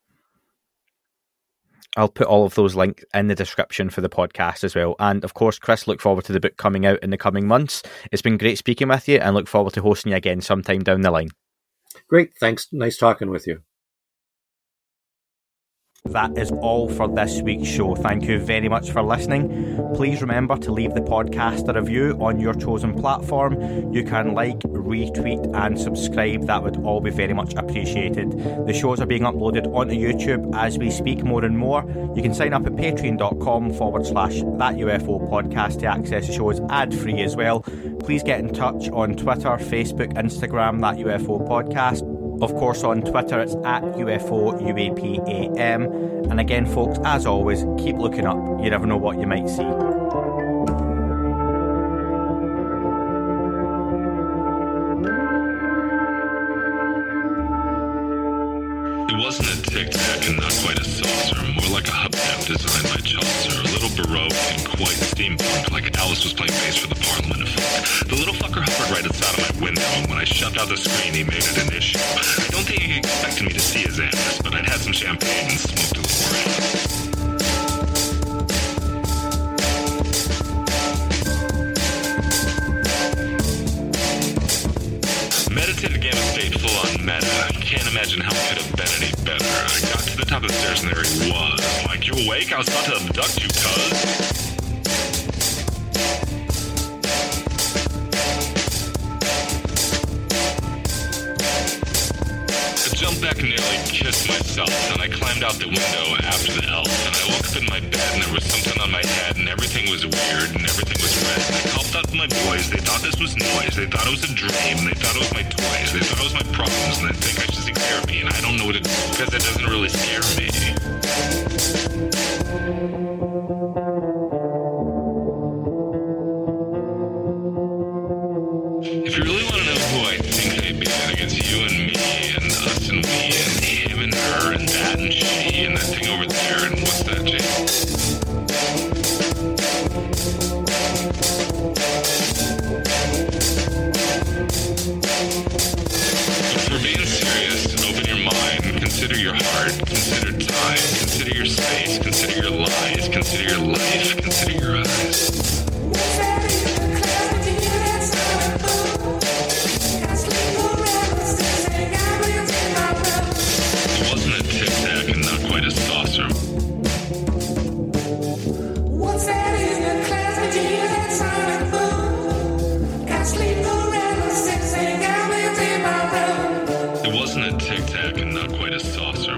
I'll put all of those links in the description for the podcast as well. And of course, Chris, look forward to the book coming out in the coming months. It's been great speaking with you, and look forward to hosting you again sometime down the line. Great. Thanks. Nice talking with you. That is all for this week's show. Thank you very much for listening. Please remember to leave the podcast a review on your chosen platform. You can like, retweet and subscribe. That would all be very much appreciated. The shows are being uploaded onto YouTube as we speak more and more. You can sign up at patreon.com/That UFO Podcast to access the shows ad-free as well. Please get in touch on Twitter, Facebook, Instagram, That UFO Podcast. Of course, on Twitter, it's at UFO UAPAM. And again, folks, as always, keep looking up. You never know what you might see. It wasn't a tic-tac and not quite a saucer, more like a hubcap designed by Chaucer, a little Baroque and quite steampunk, like Alice was playing bass for the Parliament of Folk. The little fucker hovered right outside of my window, and when I shoved out the screen, he made it an issue. I don't think he expected me to see his ass, but I'd had some champagne and smoked a little around. Meditative Gamma State full on meta. I can't imagine how it could have been any better. I got to the top of the stairs and there he was. Like, you awake? I was about to abduct you, cuz. I jumped back and nearly kissed myself, and I climbed out the window after the elf, and I woke up in my bed and there was something on my head and everything was weird and everything was red. And I called out to my boys. They thought this was noise. They thought it was a dream. They thought it was my toys. They thought it was my problems, and they think I should seek therapy, and I don't know what to do because it doesn't really scare me. If you really want to know who I think they'd be, I think it's you and me and us and we and him and her and that and she and that thing over there and what's that, Jake? If we're being serious, open your mind, consider your heart, consider time, consider your space, consider your lies, consider your life, consider your eyes. It wasn't a tic-tac and not quite a saucer. It wasn't a tic-tac and not quite a saucer.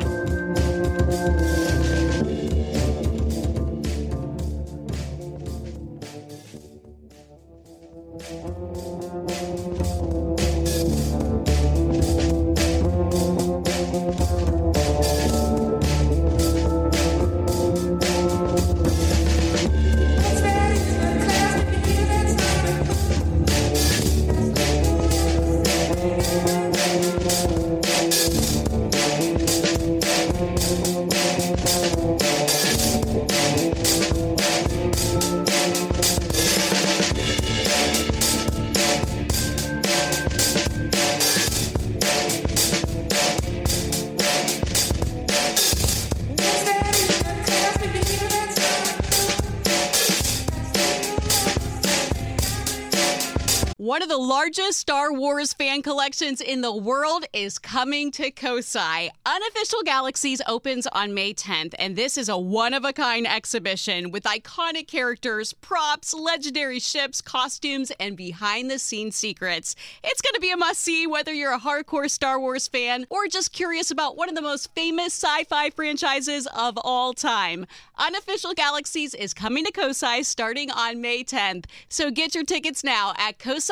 One of the largest Star Wars fan collections in the world is coming to Kosai. Unofficial Galaxies opens on May 10th, and this is a one-of-a-kind exhibition with iconic characters, props, legendary ships, costumes, and behind-the-scenes secrets. It's going to be a must-see whether you're a hardcore Star Wars fan or just curious about one of the most famous sci-fi franchises of all time. Unofficial Galaxies is coming to Kosai starting on May 10th, so get your tickets now at kosai.org.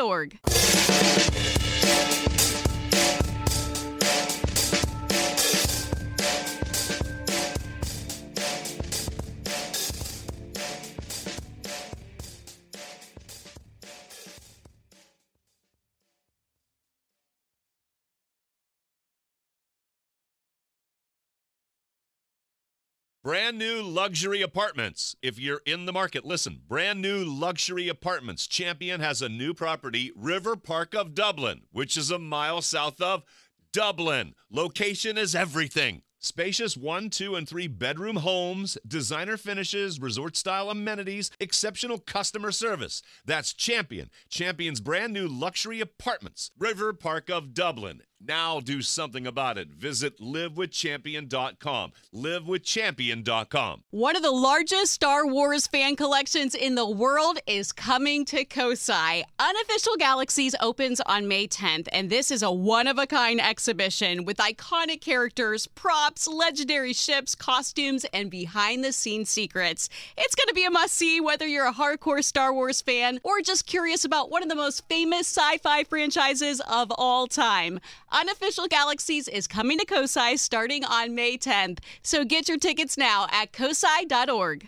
Brand new luxury apartments. If you're in the market, listen. Brand new luxury apartments. Champion has a new property, River Park of Dublin, which is a mile south of Dublin. Location is everything. Spacious 1, 2, and 3 bedroom homes, designer finishes, resort-style amenities, exceptional customer service. That's Champion. Champion's brand new luxury apartments, River Park of Dublin. Now do something about it. Visit livewithchampion.com. Livewithchampion.com. One of the largest Star Wars fan collections in the world is coming to Kosai. Unofficial Galaxies opens on May 10th, and this is a one-of-a-kind exhibition with iconic characters, props, legendary ships, costumes, and behind-the-scenes secrets. It's going to be a must-see whether you're a hardcore Star Wars fan or just curious about one of the most famous sci-fi franchises of all time. Unofficial Galaxies is coming to Kosai starting on May 10th, so get your tickets now at kosai.org.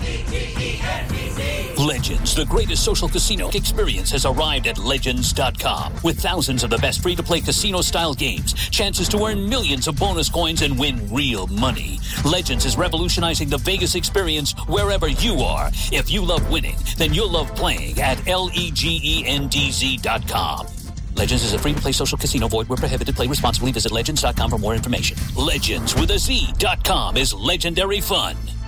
Legends, the greatest social casino experience, has arrived at Legends.com. With thousands of the best free-to-play casino-style games, chances to earn millions of bonus coins and win real money. Legends is revolutionizing the Vegas experience wherever you are. If you love winning, then you'll love playing at LEGENDZ.com. Legends is a free-to-play social casino. Void where prohibited. Play responsibly. Visit Legends.com for more information. Legends with a Z.com is legendary fun.